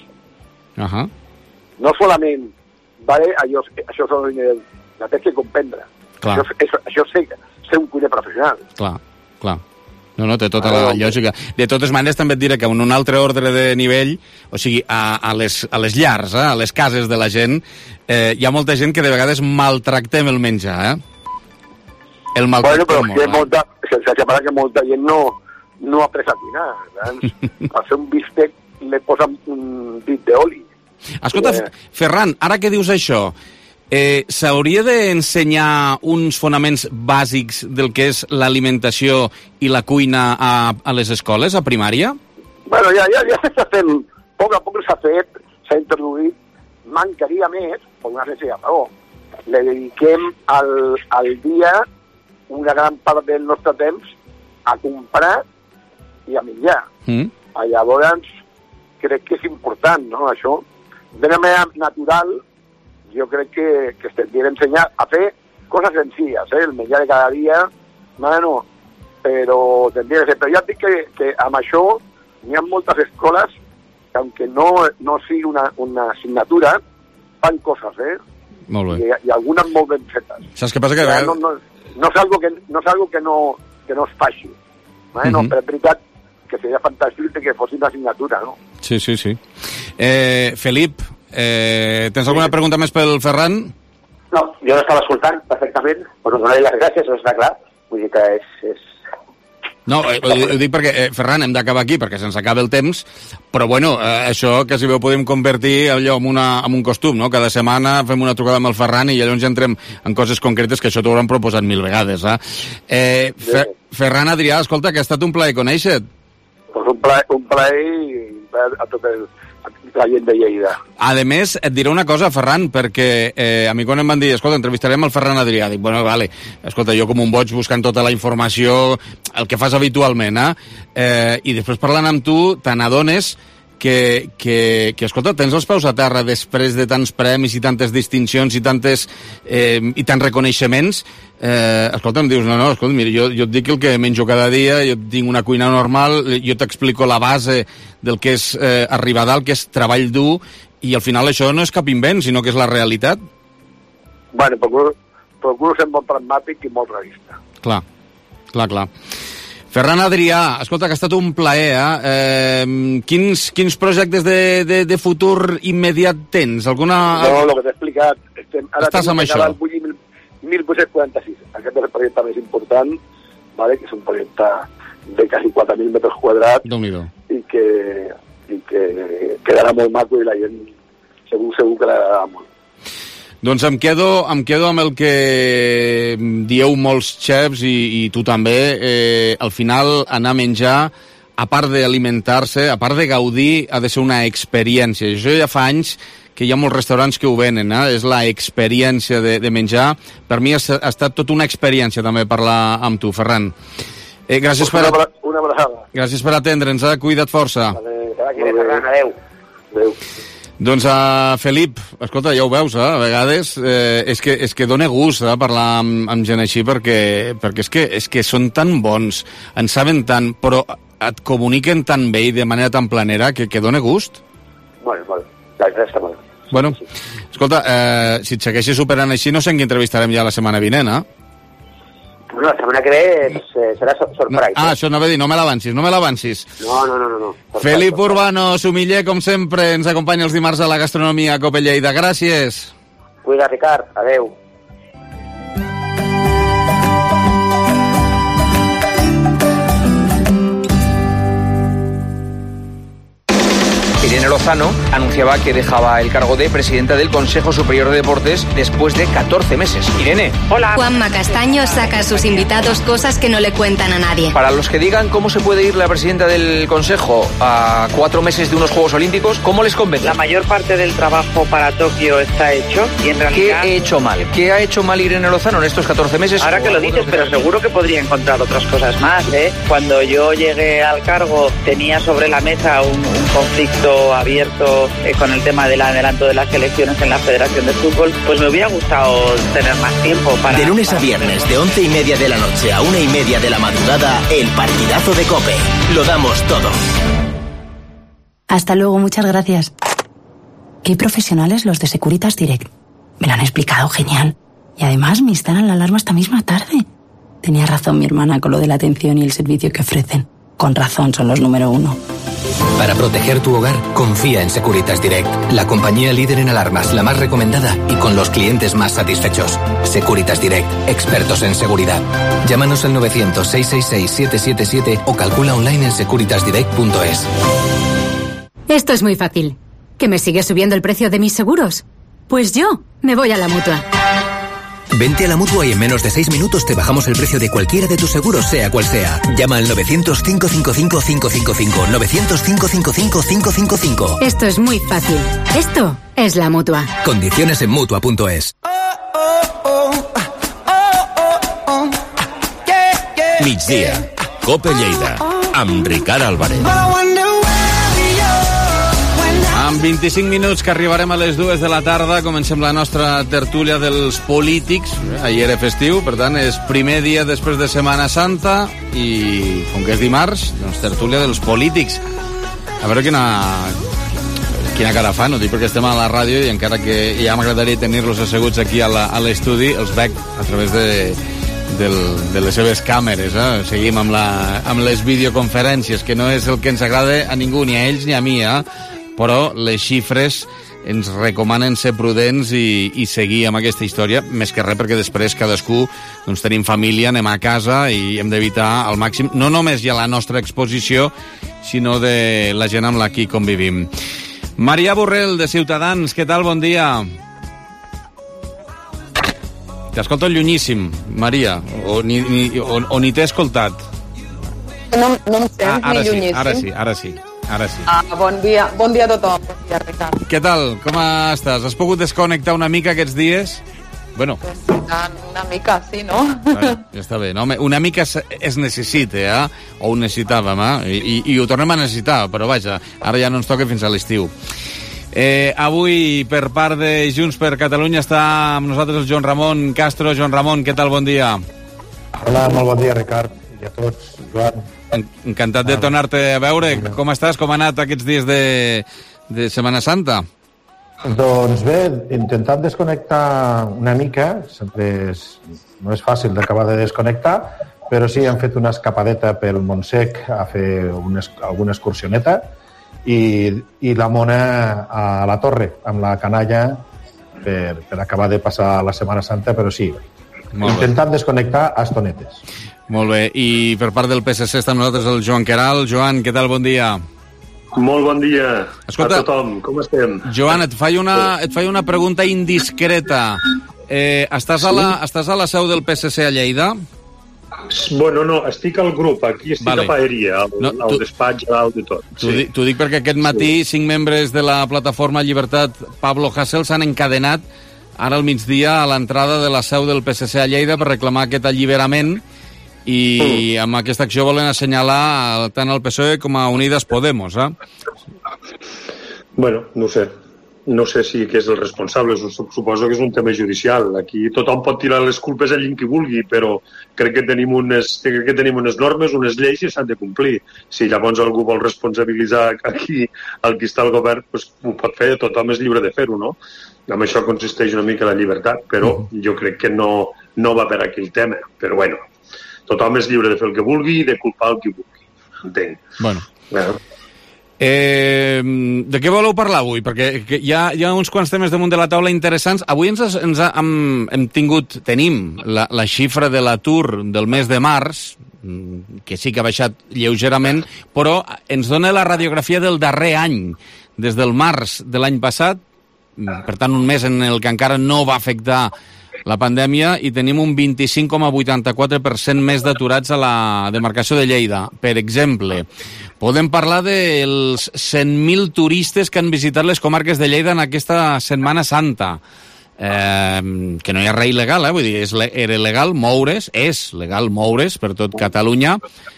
No solament, vale, això són la té que comprendre. Això ser un cuiner professional. Clar. No, té tota la lògica. De totes maneres, també et diré que en un altre ordre de nivell, o sigui, a les llars, a les cases de la gent, hi ha molta gent que de vegades maltractem el menjar, El maltractem molt. Sense separar que molta gent no ha après a cuinar. Al fer un bistec li posen un dit d'oli. Escolta, Ferran, ara que dius això, s'hauria d'ensenyar uns fonaments bàsics del que és l'alimentació i la cuina a les escoles, a primària? Bueno, ja s'està fent, a poc s'ha fet, s'ha introduït, mancaria més, per una senzilla raó. Le dediquem al dia una gran part del nostre temps a comprar i a menjar. Llavors, crec que és important, no?, això. D'una manera natural, jo crec que es tendria a ensenyar a fer coses senzilles, el menjar de cada dia, bueno, però tendria que ser. Però ja et dic que amb això n'hi ha moltes escoles que, aunque no sigui una assignatura, fan coses, Molt bé. I algunes molt ben fetes. Saps què passa? Que no és algo que no es faci. No, però és veritat que seria fantàstic que fos una assignatura, no? Sí. Felip, tens alguna pregunta més pel Ferran? No, jo l'estava escoltant perfectament, però donar-li les gràcies, no està clar. Vull dir que és... No, ho dic perquè, Ferran, hem d'acabar aquí perquè se'ns acaba el temps, però bueno, això que si bé ho podem convertir allò en un costum, no? Cada setmana fem una trucada amb el Ferran i llavors ja entrem en coses concretes que això t'ho hauran proposat 1000 vegades. Ferran Adrià, escolta, que ha estat un plaer conèixer-te. Pues un plaer a tot la gent de Lleida. A més, et diré una cosa, Ferran, perquè a mi quan em van dir, escolta, entrevistarem el Ferran Adrià, dic, bueno, vale, escolta, jo com un boig buscant tota la informació, el que fas habitualment, i després parlant amb tu, te n'adones que, escolta, tens els peus a terra després de tants premis i tantes distincions i i tants reconeixements. Escolta, em dius, no, escolta, mira, jo et dic el que menjo cada dia, jo tinc una cuina normal, jo t'explico la base del que és arribar a dalt, que és treball dur, i al final això no és cap invent, sinó que és la realitat. Bueno, procuro ser molt pragmàtic i molt realista. Clar. Ferran Adrià, escolta, que ha estat un plaer, Quins projectes de futur immediat tens? No, el que t'he explicat. Estàs amb això. 1846. Aquest és el projecte més important, ¿vale? Que és un projecte de quasi 4.000 metres quadrats i que quedarà molt maco i la gent segur que l'agradarà molt. Doncs em quedo amb el que dieu molts xefs i tu també, al final anar a menjar, a part d'alimentar-se, a part de gaudir, ha de ser una experiència. Això ja fa anys que hi ha molts restaurants que ho venen, és la experiència de menjar. Per mi ha estat tota una experiència també parlar amb tu, Ferran. Gràcies per atendre'ns, cuida't força. Ferran, adeu. Doncs, Felip, escolta, ja ho veus, a vegades és que dona gust parlar amb gent així perquè és que són tan bons, en saben tant, però et comuniquen tan bé i de manera tan planera que dona gust. Bueno, gràcies molt. Bueno, escolta, si et segueixes superant així, no sé en qui entrevistarem ja la setmana vinent, Bueno, la setmana que ve serà surprise. Això anava a dir, no me l'avancis. No. Felip Urbano, Sumiller, com sempre, ens acompanya els dimarts a la gastronomia a Cope Lleida. Gràcies. Cuida, Ricard. Adeu. Irene Lozano anunciaba que dejaba el cargo de presidenta del Consejo Superior de Deportes después de 14 meses. Irene. Hola. Juanma Castaño saca a sus invitados cosas que no le cuentan a nadie. Para los que digan cómo se puede ir la presidenta del Consejo a 4 meses de unos Juegos Olímpicos, ¿cómo les convence? La mayor parte del trabajo para Tokio está hecho y en realidad... ¿Qué he hecho mal? ¿Qué ha hecho mal Irene Lozano en estos 14 meses? Ahora que lo dices, pero seguro que podría encontrar otras cosas más, ¿eh? Cuando yo llegué al cargo tenía sobre la mesa un conflicto abierto con el tema del adelanto de las elecciones en la Federación de Fútbol, pues me hubiera gustado tener más tiempo para... De lunes a viernes, de 11:30 de la noche a 1:30 de la madrugada, el partidazo de COPE. Lo damos todo. Hasta luego, muchas gracias. Qué profesionales los de Securitas Direct. Me lo han explicado genial. Y además me instalan la alarma esta misma tarde. Tenía razón mi hermana con lo de la atención y el servicio que ofrecen. Con razón son los número 1. Para proteger tu hogar, confía en Securitas Direct, la compañía líder en alarmas, la más recomendada y con los clientes más satisfechos. Securitas Direct, expertos en seguridad. Llámanos al 900-666-777 o calcula online en securitasdirect.es. Esto es muy fácil. ¿Que me sigue subiendo el precio de mis seguros? Pues yo me voy a la Mutua. Vente a la Mutua y en menos de 6 minutos te bajamos el precio de cualquiera de tus seguros, sea cual sea. Llama al 900-555-555. 900-555-555. Esto es muy fácil. Esto es la Mutua. Condiciones en Mutua.es. Migdia, Cope Lleida, amb Ricard Álvarez. En 25 minuts que arribarem a les 2 de la tarda comencem la nostra tertúlia dels polítics. Ahir era festiu, per tant és primer dia després de Setmana Santa i com que és dimarts, doncs tertúlia dels polítics. A veure quina cara fa, no dic perquè estem a la ràdio i encara que ja m'agradaria tenir-los asseguts aquí a l'estudi, els veig a través de les seves càmeres, Seguim amb les videoconferències, que no és el que ens agrada a ningú, ni a ells ni a mi, però les xifres ens recomanen ser prudents i seguir amb aquesta història, més que res perquè després cadascú doncs, tenim família, anem a casa i hem d'evitar al màxim, no només ja la nostra exposició, sinó de la gent amb la qui convivim. Maria Borrell, de Ciutadans, què tal? Bon dia. T'escolto llunyíssim, Maria, o ni t'he escoltat. No em sents ni llunyíssim. Ara sí. Bon dia a tothom. Bon dia, Ricard. Què tal? Com estàs? Has pogut desconnectar una mica aquests dies? Bueno. Una mica, sí, no? Vale, ja està bé, no? Una mica es necessita, o ho necessitàvem, i ho tornem a necessitar, però vaja, ara ja no ens toca fins a l'estiu. Avui, per part de Junts per Catalunya, està amb nosaltres el Joan Ramon Castro. Joan Ramon, què tal? Bon dia. Hola, molt bon dia, Ricard, i a tots, Joan. Encantat de tornar-te a veure. Com estàs? Com ha anat aquests dies de Setmana Santa? Doncs bé, intentant desconnectar una mica, sempre no és fàcil d'acabar de desconnectar, però sí, hem fet una escapadeta pel Montsec a fer alguna excursioneta i la Mona a la Torre, amb la canalla, per acabar de passar la Setmana Santa, però sí, intentant desconnectar a estonetes. Molt bé, i per part del PSC està amb nosaltres el Joan Queralt. Joan, què tal? Bon dia. Molt bon dia. Escolta, a tothom. Com estem? Joan, et faig una pregunta indiscreta. Estàs a la seu del PSC a Lleida? Bueno, no, estic al grup, aquí estic a Paeria, al despatx dalt i tot. T'ho dic perquè aquest matí 5 membres de la plataforma Llibertat Pablo Hasél s'han encadenat ara al migdia a l'entrada de la seu del PSC a Lleida per reclamar aquest alliberament i amb aquesta acció volen assenyalar tant el PSOE com a Unidas Podemos, Bueno, no sé si és el responsable, suposo que és un tema judicial. Aquí tothom pot tirar les culpes a qui vulgui, però crec que tenim unes normes, unes lleis i s'han de complir. Si llavors algú vol responsabilitzar aquí el qui està al govern, doncs ho pot fer, tothom és lliure de fer-ho, no? Amb això consisteix una mica la llibertat, però jo crec que no va per aquí el tema. Però bueno, tothom és lliure de fer el que vulgui i de culpar el que vulgui. Entenc. Bueno. De què voleu parlar avui? Perquè hi ha uns quants temes damunt de la taula interessants. Avui tenim la xifra de l'atur del mes de març, que sí que ha baixat lleugerament, però ens dona la radiografia del darrer any, des del març de l'any passat, per tant un mes en el que encara no va afectar la pandèmia, i tenim un 25,84% més d'aturats a la demarcació de Lleida. Per exemple, podem parlar dels 100.000 turistes que han visitat les comarques de Lleida en aquesta Setmana Santa. Que no hi ha res il·legal, vull dir, era legal moure's, és legal moure's per tot Catalunya.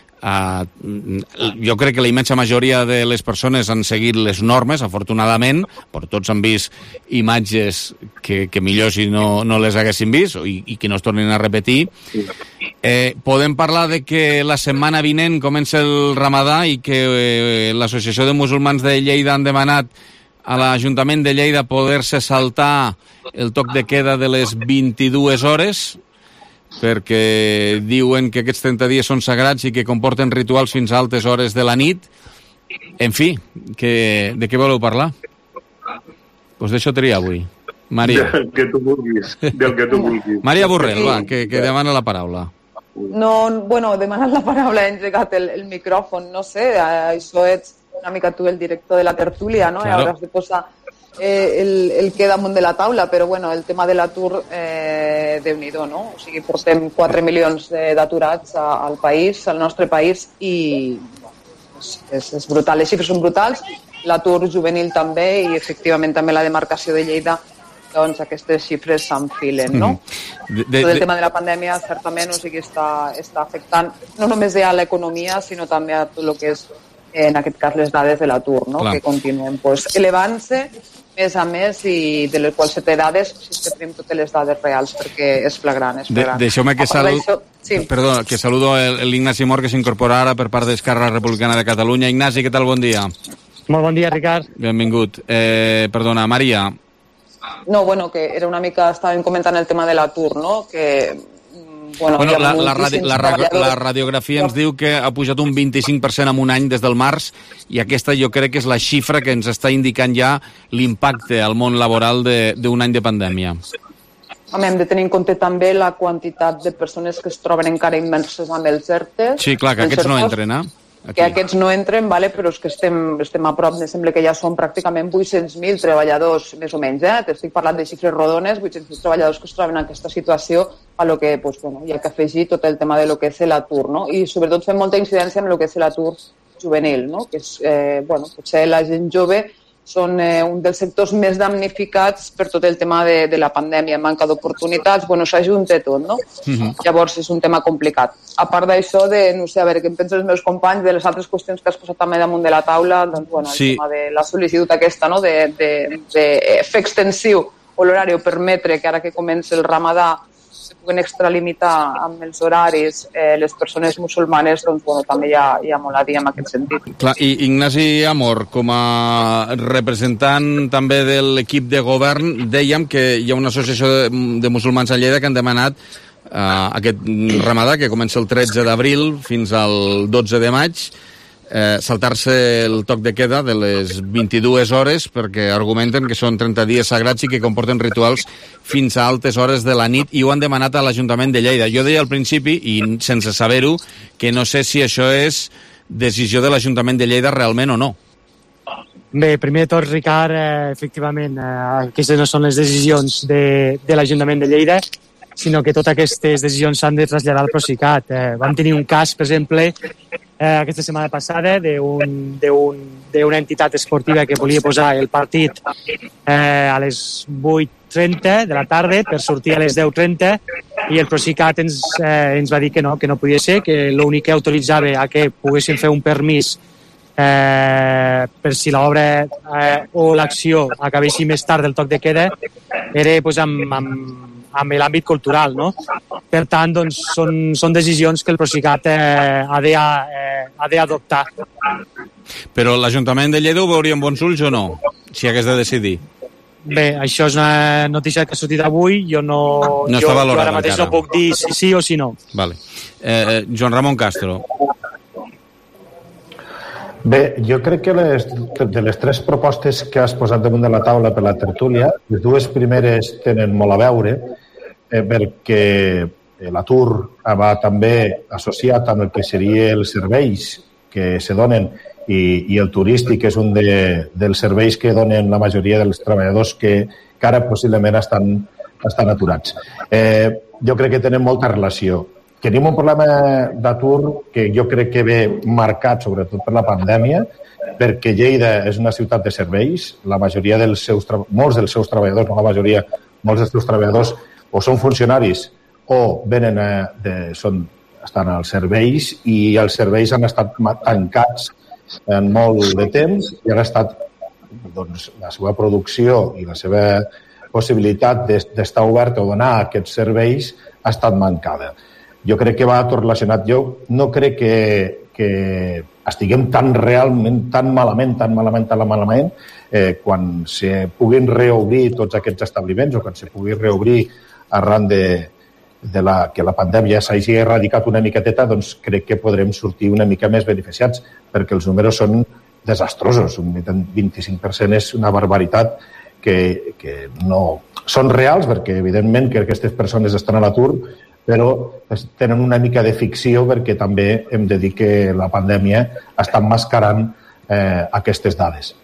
Jo crec que la immensa majoria de les persones han seguit les normes, afortunadament, però tots han vist imatges que millor si no les haguessin vist i que no es tornin a repetir. Podem parlar de que la setmana vinent comença el Ramadà i que l'Associació de Musulmans de Lleida han demanat a l'Ajuntament de Lleida poder-se saltar el toc de queda de les 22 hores, perquè diuen que aquests 30 dies són sagrats i que comporten rituals fins a altes hores de la nit. En fi, de què voleu parlar? Doncs d'això triar avui. Maria. Del que tu vulguis. Maria Borrell, va, que demana la paraula. No, bueno, demanant la paraula, he engegat el micròfon, no sé, això ets una mica tu el director de la tertúlia, no? Claro. I hauràs de posar el que damunt de la taula, però bueno, el tema de l'atur, Déu-n'hi-do, no? O sigui, portem 4 milions d'aturats al país, al nostre país, i és brutal, les xifres són brutals, l'atur juvenil també, i efectivament també la demarcació de Lleida, doncs aquestes xifres s'enfilen, no? Tot el tema de la pandèmia, certament, o sigui, està afectant no només a l'economia, sinó també a tot el que és, en aquest cas, les dades de l'atur, no? Que continuen elevant-se més a més, i de les quals se té dades, si és que tenim totes les dades reals, perquè és flagrant. Deixeu-me que saludo l'Ignasi Mor, que s'incorpora ara per part d'Esquerra Republicana de Catalunya. Ignasi, què tal? Bon dia. Molt bon dia, Ricard. Benvingut. Perdona, Maria. No, bueno, que era una mica, estàvem comentant el tema de l'atur, no? Que la radiografia ens diu que ha pujat un 25% en un any des del març, i aquesta jo crec que és la xifra que ens està indicant ja l'impacte al món laboral d'un any de pandèmia. Home, hem de tenir en compte també la quantitat de persones que es troben encara immerses amb els ERTE. Sí, clar, que aquests no entren, Aquí. Que aquests no entren, però és que estem a prop, sembla que ja són pràcticament 800.000 treballadors, més o menys, t'estic parlant de xifres rodones, 800.000 treballadors que es troben en aquesta situació, a lo que hi ha que afegir tot el tema de lo que és l'atur, no? I sobretot fem molta incidència en lo que és l'atur juvenil, no? Que és, potser la gent jove són un dels sectors més damnificats per tot el tema de la pandèmia, manca d'oportunitats, s'ajunta tot, no? Llavors és un tema complicat. A part d'això, no sé, a veure què en pensen els meus companys de les altres qüestions que has posat també damunt de la taula, doncs, el tema de la sol·licitud aquesta, no?, de fer extensiu o l'horari o permetre que ara que comença el Ramadà se puguen extralimitar amb els horaris les persones musulmanes, doncs també hi ha molt a dir en aquest sentit. Clar, i Ignasi Amor, com a representant també de l'equip de govern, dèiem que hi ha una associació de musulmans a Lleida que han demanat aquest Ramadà, que comença el 13 d'abril fins al 12 de maig, saltar-se el toc de queda de les 22 hores, perquè argumenten que són 30 dies sagrats i que comporten rituals fins a altes hores de la nit, i ho han demanat a l'Ajuntament de Lleida. Jo deia al principi, i sense saber-ho, que no sé si això és decisió de l'Ajuntament de Lleida realment o no. Bé, primer de tot, Ricard, efectivament, aquestes no són les decisions de l'Ajuntament de Lleida, sinó que totes aquestes decisions s'han de traslladar al Procicat. Vam tenir un cas, per exemple, aquesta setmana passada d'una entitat esportiva que volia posar el partit a les 8:30 de la tarda per sortir a les 10:30, i el Procicat ens va dir que no podia ser, que l'únic que autoritzava a que poguessin fer un permís per si l'obra o l'acció acabessi més tard del toc de queda era amb l'àmbit cultural, no? Per tant, doncs, són decisions que el Procicat ha d'adoptar. Però l'Ajuntament de Lleida ho veuria amb bons ulls o no, si hagués de decidir? Bé, això és una notícia que ha sortit avui, jo està valorada ara mateix encara. no puc dir si sí o si no. Vale. Joan Ramon Castro. Bé, jo crec que de les tres propostes que has posat damunt de la taula per la tertúlia, les dues primeres tenen molt a veure, perquè l'atur va també associat amb el que serien els serveis que se donen i el turístic és un dels serveis que donen la majoria dels treballadors que ara possiblement estan aturats. Jo crec que tenen molta relació. Tenim un problema d'atur que jo crec que ve marcat sobretot per la pandèmia, perquè Lleida és una ciutat de serveis, la majoria molts dels seus treballadors, no la majoria, molts dels seus treballadors o són funcionaris o estan als serveis i els serveis han estat tancats en molt de temps i han estat, doncs, la seva producció i la seva possibilitat d'estar obert o donar aquests serveis ha estat mancada. Jo crec que va tot relacionat. Jo no crec que estiguem tan malament quan se puguin reobrir tots aquests establiments o quan se pugui reobrir arran que la pandèmia s'hagi erradicat una miqueteta, doncs crec que podrem sortir una mica més beneficiats, perquè els números són desastrosos. Un 25% és una barbaritat que no són reals, perquè evidentment que aquestes persones estan a l'atur, però tenen una mica de ficció perquè també hem de dir que la pandèmia està emmascarant aquestes dades.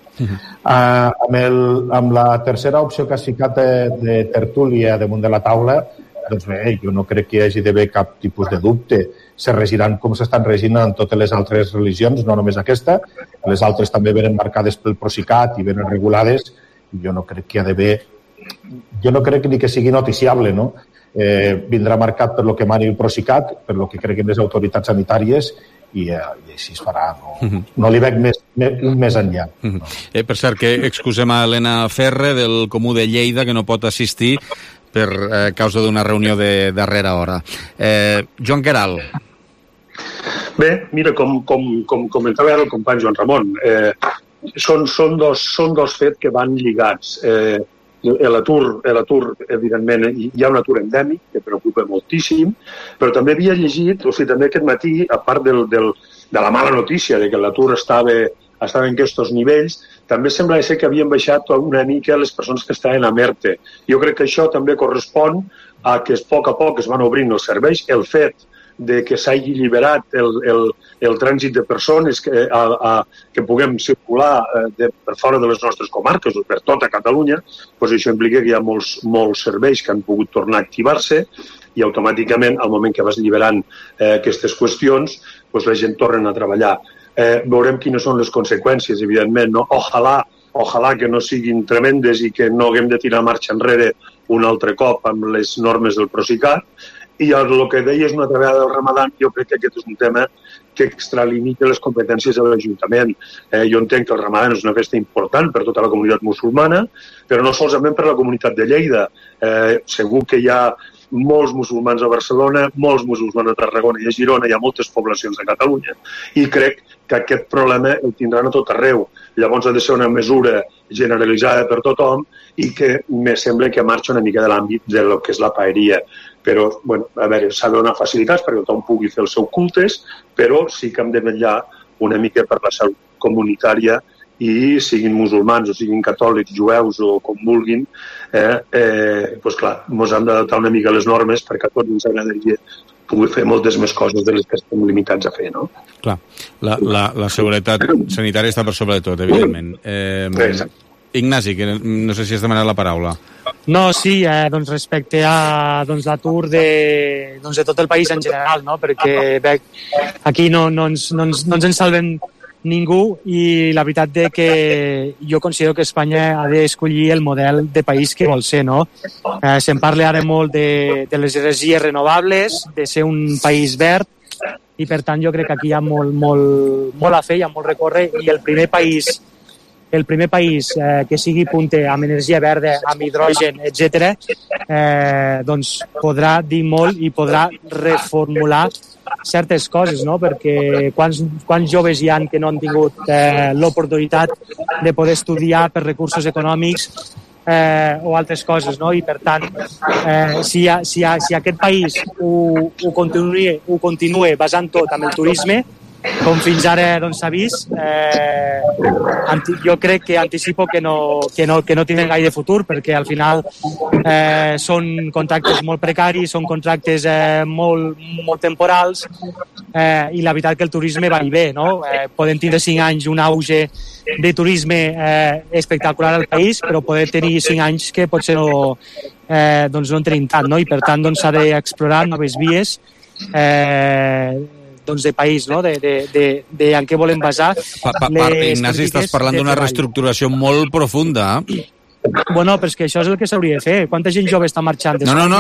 Amb la tercera opció que has ficat de tertúlia damunt de la taula, doncs bé, jo no crec que hi hagi d'haver cap tipus de dubte. Se regiran com s'estan regint en totes les altres religions, no només aquesta. Les altres també venen marcades pel Procicat i venen regulades. Jo no crec que hi ha d'haver... Jo no crec ni que sigui noticiable, no? Vindrà marcat per lo que mani el Procicat, per lo que creguin les autoritats sanitàries i així es farà. No li veig més enllà. Per cert, que excusem a Helena Ferre del Comú de Lleida, que no pot assistir per causa d'una reunió de darrera hora. Joan Queralt. Bé, mira, com comentava ara el company Joan Ramon, són dos fets que van lligats. L'atur, evidentment, hi ha un atur endèmic que preocupa moltíssim, però també havia llegit, o sigui, també aquest matí, a part de la mala notícia de que l'atur estava en aquests nivells, també sembla ser que havien baixat una mica les persones que estaven a ERTE. Jo crec que això també correspon a que a poc es van obrint els serveis, el fet de que s'hagi alliberat el trànsit de persones que puguem circular per fora de les nostres comarques o per tota Catalunya, doncs això implica que hi ha molts serveis que han pogut tornar a activar-se i automàticament, al moment que vas alliberant aquestes qüestions, doncs la gent torna a treballar. Veurem quines són les conseqüències, evidentment. No? Ojalà que no siguin tremendes i que no haguem de tirar marxa enrere un altre cop amb les normes del Procicat. I el que deies una altra vegada del Ramadan, jo crec que aquest és un tema que extralimita les competències de l'Ajuntament. Jo entenc que el Ramadan és una festa important per tota la comunitat musulmana, però no solament per la comunitat de Lleida. Segur que hi ha molts musulmans a Barcelona, molts musulmans a Tarragona i a Girona, hi ha moltes poblacions de Catalunya, i crec que aquest problema el tindran a tot arreu. Llavors ha de ser una mesura generalitzada per tothom i que me sembla que marxa una mica de l'àmbit del que és la paeria. Però, bueno, a veure, s'ha de donar facilitats perquè tothom pugui fer els seus cultes, però sí que hem de vetllar una mica per la salut comunitària i siguin musulmans o siguin catòlics, jueus o com vulguin, doncs clar, ens hem d'adaptar una mica a les normes perquè a tots ens agradaria poder fer moltes més coses de les que estem limitats a fer, no? Clar, la seguretat sanitària està per sobre de tot, evidentment. Ignasi, que no sé si has demanat la paraula. No, sí, doncs respecte a l'atur de tot el país en general, no? Perquè aquí no ens en salven ningú i la veritat de que jo considero que Espanya ha d'escollir el model de país que vol ser, no? Se'n parla ara molt de les energies renovables, de ser un país verd, i per tant jo crec que aquí hi ha molt a fer, hi ha molt recórrer, i el primer país que sigui punter amb energia verda, amb hidrogen, etc., doncs podrà dir molt i podrà reformular certes coses, no? Perquè quants joves hi ha que no han tingut l'oportunitat de poder estudiar per recursos econòmics o altres coses, no? I per tant, si aquest país ho continua basant tot amb el turisme, com fins ara s'ha vist, jo crec que anticipo que no tenen gaire futur, perquè al final són contractes molt precaris, són contractes molt temporals, i la veritat que el turisme va i ve, no? Podem tindre 5 anys un auge de turisme espectacular al país, però podem tenir 5 anys que potser no en tenim tant, no? I per tant s'ha d'explorar noves vies de país, no? De en què volem basar. Ignasi, estàs parlant d'una reestructuració molt profunda. Bueno, però és que això és el que s'hauria de fer. Quanta gent jove està marxant?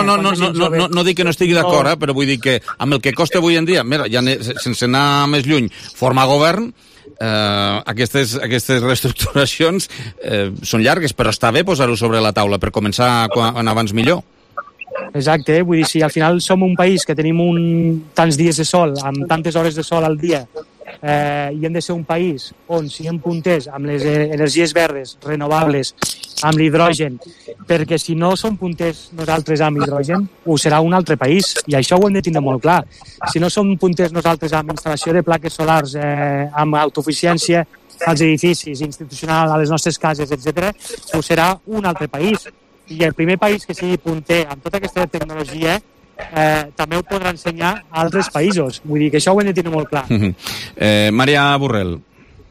No dic que no estigui d'acord, però vull dir que amb el que costa avui en dia, mira, ja sense anar més lluny, formar govern, aquestes reestructuracions són llargues, però està bé posar-ho sobre la taula per començar quan abans millor. Exacte, vull dir, si al final som un país que tenim tants dies de sol, amb tantes hores de sol al dia, i hem de ser un país on siguem punters amb les energies verdes, renovables, amb l'hidrogen, perquè si no som punters nosaltres amb hidrogen, ho serà un altre país, i això ho hem de tindre molt clar. Si no som punters nosaltres amb instal·lació de plaques solars, amb autoeficiència als edificis, institucional, a les nostres cases, etc., ho serà un altre país. I el primer país que sigui punter amb tota aquesta tecnologia també ho podrà ensenyar a altres països. Vull dir que això ho hem de tenir molt clar. Maria Borrell.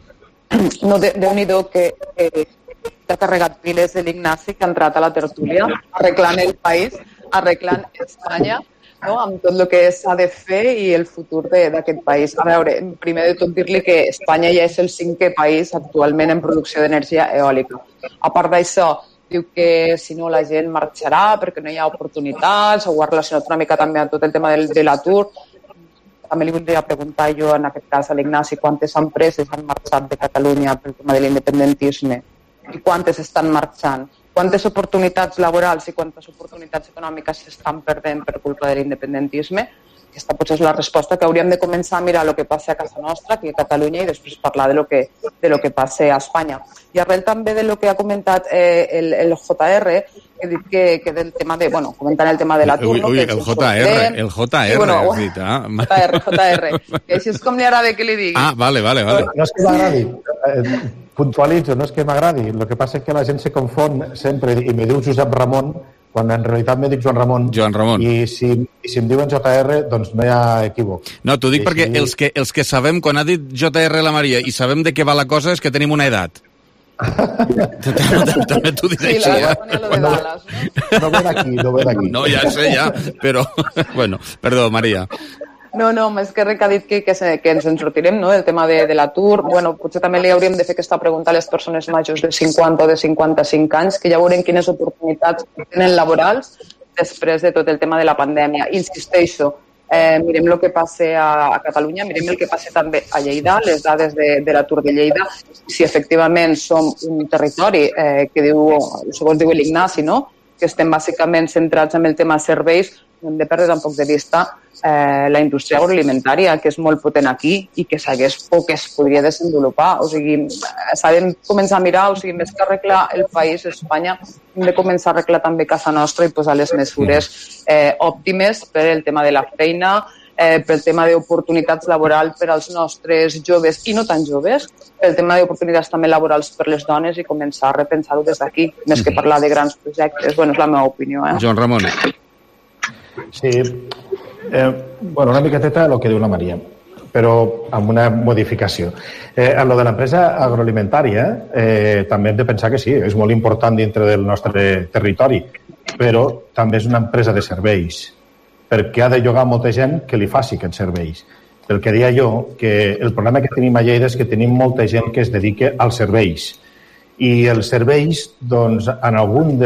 No, Déu-n'hi-do que t'ha carregat piles de l'Ignasi que ha entrat a la tertúlia arreglant el país, arreglant Espanya, no? Amb tot el que s'ha de fer i el futur d'aquest país. A veure, primer de tot dir-li que Espanya ja és el 5è país actualment en producció d'energia eòlica. A part d'això, diu que si no la gent marxarà perquè no hi ha oportunitats, o ho ha relacionat una mica també amb tot el tema de l'atur. També li voldria preguntar jo, en aquest cas, a l'Ignasi, quantes empreses han marxat de Catalunya pel tema de l'independentisme i quantes estan marxant? Quantes oportunitats laborals i quantes oportunitats econòmiques s'estan perdent per culpa de l'independentisme? Aquesta potser és la resposta que hauríem de començar a mirar el que passa a casa nostra, aquí a Catalunya, i després parlar de lo que passa a Espanya. I arrel també de lo que ha comentat el JR, he dit que del tema de, comentant el tema de l'atur... Ui, el JR, has dit, JR, que així és com li agrada que li digui. Ah, vale. No és que m'agradi, puntualitzo, no és que m'agradi, el que passa és que la gent se confon sempre, i me diu Josep Ramon, quan en realitat me dic Joan Ramon. I si em diuen JR, doncs no hi ha equívoc. No, t'ho dic perquè els que sabem, quan ha dit JR la Maria, i sabem de què va la cosa, és que tenim una edat. També t'ho diré així, No ve d'aquí. No, ja sé, però... Bueno, perdó, Maria. No, més que res que ha dit que ens en sortirem, no?, del tema de l'atur. Potser també li hauríem de fer aquesta pregunta a les persones majors de 50 o de 55 anys, que ja veurem quines oportunitats tenen laborals després de tot el tema de la pandèmia. Insisteixo, mirem el que passa a Catalunya, mirem el que passa també a Lleida, les dades de l'atur de Lleida, si efectivament som un territori que diu, segons diu l'Ignasi, no?, que estem bàsicament centrats en el tema serveis, no hem de perdre tampoc de vista la indústria agroalimentària, que és molt potent aquí i que que es podria desenvolupar. O sigui, s'ha de començar a mirar, més que arreglar el país, Espanya, hem de començar a arreglar també casa nostra i posar les mesures òptimes per el tema de la feina, pel tema d'oportunitats laborals per als nostres joves i no tan joves, pel tema d'oportunitats també laborals per les dones i començar a repensar-ho des d'aquí, més que parlar de grans projectes. És la meva opinió. Joan Ramon. Sí, una miqueteta el que diu la Maria, però amb una modificació. En lo de l'empresa agroalimentària també hem de pensar que sí, és molt important dintre del nostre territori, però també és una empresa de serveis, perquè ha de llogar molta gent que li faci aquests serveis. El que deia jo, que el problema que tenim a Lleida és que tenim molta gent que es dedica als serveis. I els serveis, doncs, en alguns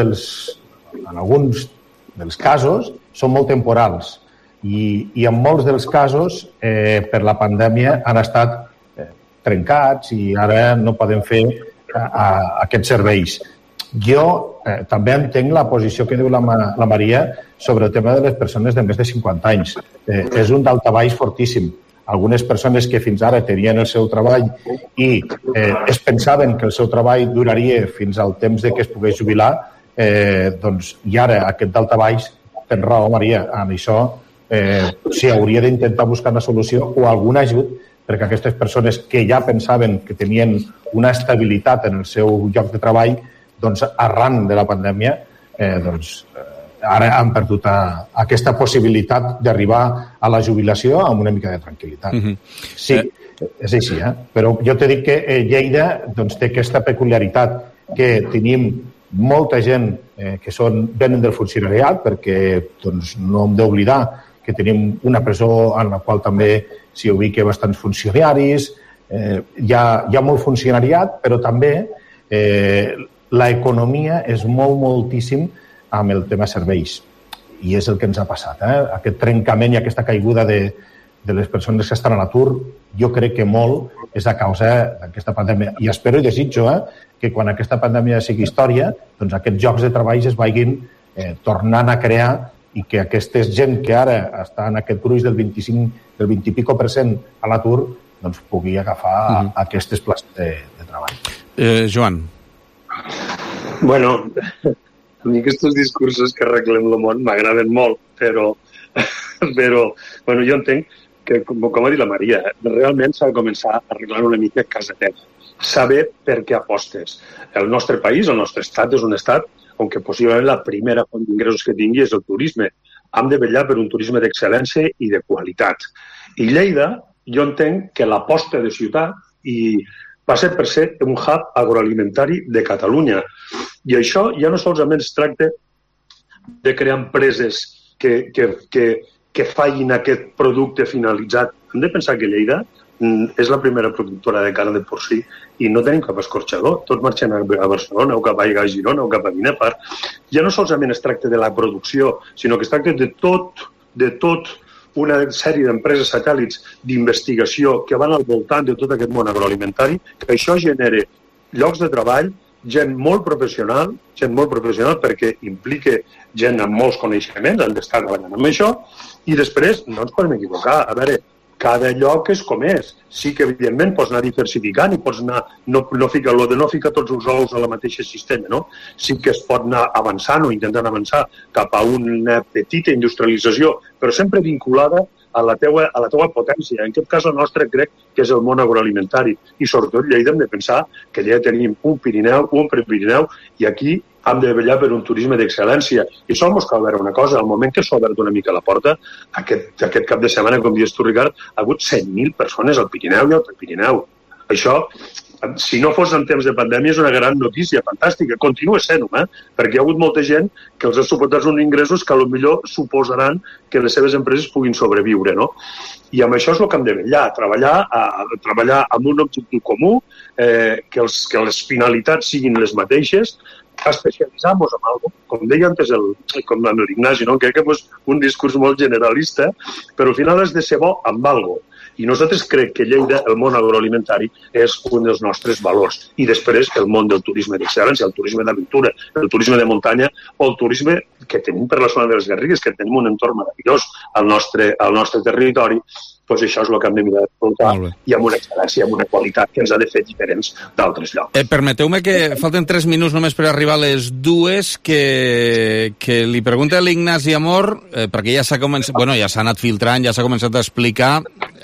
dels casos, són molt temporals. I en molts dels casos, per la pandèmia, han estat trencats i ara no poden fer aquests serveis. Jo també entenc la posició que diu la Maria sobre el tema de les persones de més de 50 anys. És un daltabaix fortíssim. Algunes persones que fins ara tenien el seu treball i es pensaven que el seu treball duraria fins al temps de que es pogués jubilar, I ara aquest daltabaix, tens raó, Maria, en això s'hi hauria d'intentar buscar una solució o algun ajut perquè aquestes persones que ja pensaven que tenien una estabilitat en el seu lloc de treball, doncs arran de la pandèmia, ara han perdut aquesta possibilitat d'arribar a la jubilació amb una mica de tranquil·litat. Sí, és així, però jo t'he dit que Lleida té aquesta peculiaritat que tenim molta gent que venen del funcionariat, perquè no hem d'oblidar que tenim una presó en la qual també s'hi ubica bastants funcionaris, hi ha molt funcionariat, però també l'economia es mou moltíssim amb el tema serveis. I és el que ens ha passat. Aquest trencament i aquesta caiguda de les persones que estan a l'atur, jo crec que molt és a causa d'aquesta pandèmia. I espero i desitjo que quan aquesta pandèmia sigui història, doncs aquests llocs de treball es vagin tornant a crear i que aquesta gent que ara està en aquest gruix del 20 i pico % a l'atur, doncs pugui agafar aquestes places de treball. Joan. Bueno, a mi aquests discursos que arreglem el món m'agraden molt, però bueno, jo entenc que, com ha dit la Maria, realment s'ha de començar a arreglar una mica casa teva. Saber per què apostes. El nostre país, el nostre estat, és un estat on possiblement la primera font d'ingressos que tingui és el turisme. Hem de vetllar per un turisme d'excel·lència i de qualitat. I Lleida, jo entenc que l'aposta de ciutat va ser per ser un hub agroalimentari de Catalunya. I això ja no solament es tracta de crear empreses que facin aquest producte finalitzat. Hem de pensar que Lleida és la primera productora de carn de porcí i no tenim cap escorxador. Tots marxen a Barcelona o cap a Girona o cap a Vinepar. Ja no solament es tracta de la producció, sinó que es tracta de tot una sèrie d'empreses satèl·lits d'investigació que van al voltant de tot aquest món agroalimentari, que això genera llocs de treball, gent molt professional perquè implica gent amb molts coneixements, han d'estar treballant amb això, i després no ens podem equivocar. A veure, cada lloc és com és. Sí que, evidentment, pots anar diversificant i pots anar, no ficar tots els ous a la mateixa cistella, no? Sí que es pot anar avançant o intentant avançar cap a una petita industrialització, però sempre vinculada a la teua potència. En aquest cas, el nostre crec que és el món agroalimentari. I sobretot Lleida hem de pensar que Lleida tenim un Pirineu, un Prepirineu, i aquí hem de vetllar per un turisme d'excel·lència. I això ens cal veure una cosa, al moment que s'ha obert una mica la porta, aquest cap de setmana, com dius tu, Ricard, ha hagut 100.000 persones al Pirineu i al Prepirineu. Això, si no fos en temps de pandèmia, és una gran notícia, fantàstica. Continua sent-ho, perquè hi ha hagut molta gent que els ha suportat uns ingressos que potser suposaran que les seves empreses puguin sobreviure, no? I amb això és el que hem de vetllar, treballar amb un objectiu comú, que les finalitats siguin les mateixes, especialitzar-nos en alguna cosa. Com deia antes l'Ignasi, no? Crec que és un discurs molt generalista, però al final has de ser bo amb alguna cosa. I nosaltres crec que Lleida, el món agroalimentari, és un dels nostres valors. I després el món del turisme d'excel·lència, el turisme d'aventura, el turisme de muntanya o el turisme que tenim per la zona de les Garrigues, que tenim un entorn meravellós al nostre territori, doncs això és el que hem de mirar de portar i amb una excel·lència, amb una qualitat que ens ha de fer diferents d'altres llocs. Permeteu-me que falten 3 minuts només per arribar a les 2, que li pregunta a l'Ignasi Amor, perquè ja s'ha començat, ja s'ha anat filtrant, ja s'ha començat a explicar,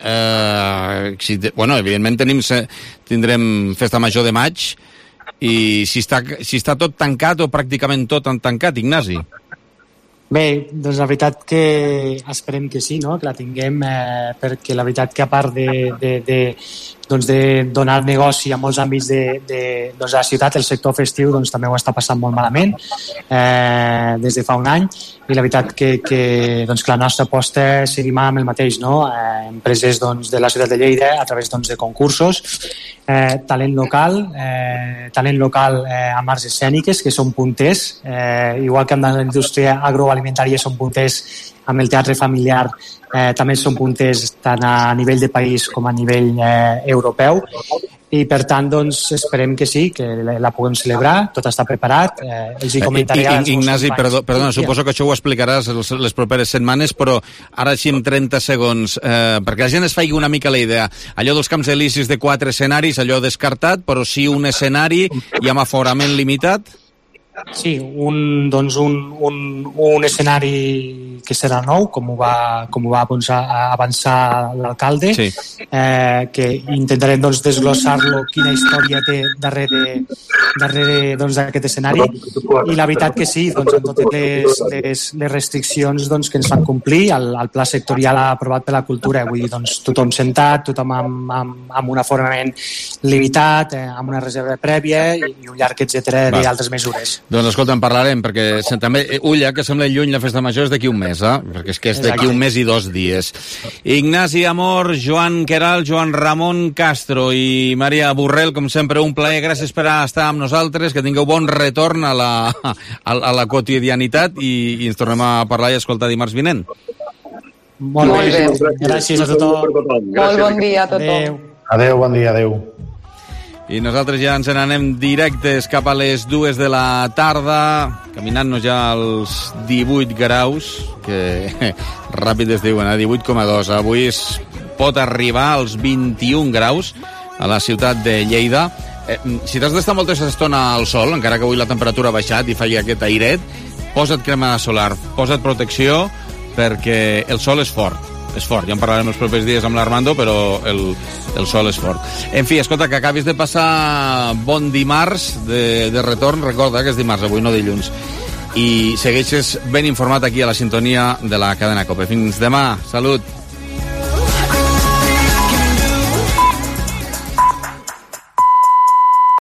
evidentment tindrem festa major de maig, i si està tot tancat o pràcticament tot tancat, Ignasi? Bé, doncs la veritat que esperem que sí, no? Que la tinguem, perquè la veritat que a part de donar negoci a molts àmbits de la ciutat, el sector festiu també ho està passant molt malament des de fa un any, i la veritat que la nostra aposta seguim amb el mateix, no? Empreses de la ciutat de Lleida a través de concursos, talent local amb arts escèniques, que són punters, igual que amb la indústria agroalimentària són punters amb el teatre familiar, també són punters tant a nivell de país com a nivell europeu, i per tant esperem que sí, que la puguem celebrar, tot està preparat, els hi comentaré Ignasi, perdona, suposo que això ho explicaràs les properes setmanes, però ara així en 30 segons, perquè la gent es faci una mica la idea, allò dels Camps Elisis de 4 escenaris, allò descartat, però sí un escenari i amb aforament limitat? Sí, un escenari que serà nou, com ho va avançar l'alcalde, sí. Que intentarem desglossar-lo, quina història té darrere d'aquest escenari, i la veritat que sí, amb totes les restriccions que ens fan complir, el pla sectorial aprovat per la cultura, vull dir, tothom sentat, tothom amb un aforament limitat, amb una reserva prèvia i un llarg etcètera d'altres mesures. Doncs escolta, en parlarem, perquè també, ulla, que sembla lluny la festa major és d'aquí un mes, perquè és que és d'aquí un mes i 2 dies. Ignasi Amor, Joan Queralt, Joan Ramon Castro i Maria Borrell, com sempre, un plaer. Gràcies per estar amb nosaltres, que tingueu bon retorn a la quotidianitat i ens tornem a parlar i escoltar dimarts vinent. Molt bé. Gràcies a tothom. Molt bon dia a tothom. Adéu, bon dia, adéu. I nosaltres ja ens n'anem directes cap a les 2 de la tarda, caminant-nos ja als 18 graus, que ràpid es diuen, 18,2. Avui es pot arribar als 21 graus a la ciutat de Lleida. Si t'has d'estar molta estona al sol, encara que avui la temperatura ha baixat i faci aquest airet, posa't crema solar, posa't protecció, perquè el sol és fort. És fort, ja en parlarem els propers dies amb l'Armando, però el sol és fort. En fi, escolta, que acabis de passar bon dimarts de retorn. Recorda que és dimarts, avui no dilluns. I segueixes ben informat aquí a la sintonia de la cadena COPE. Fins demà. Salut.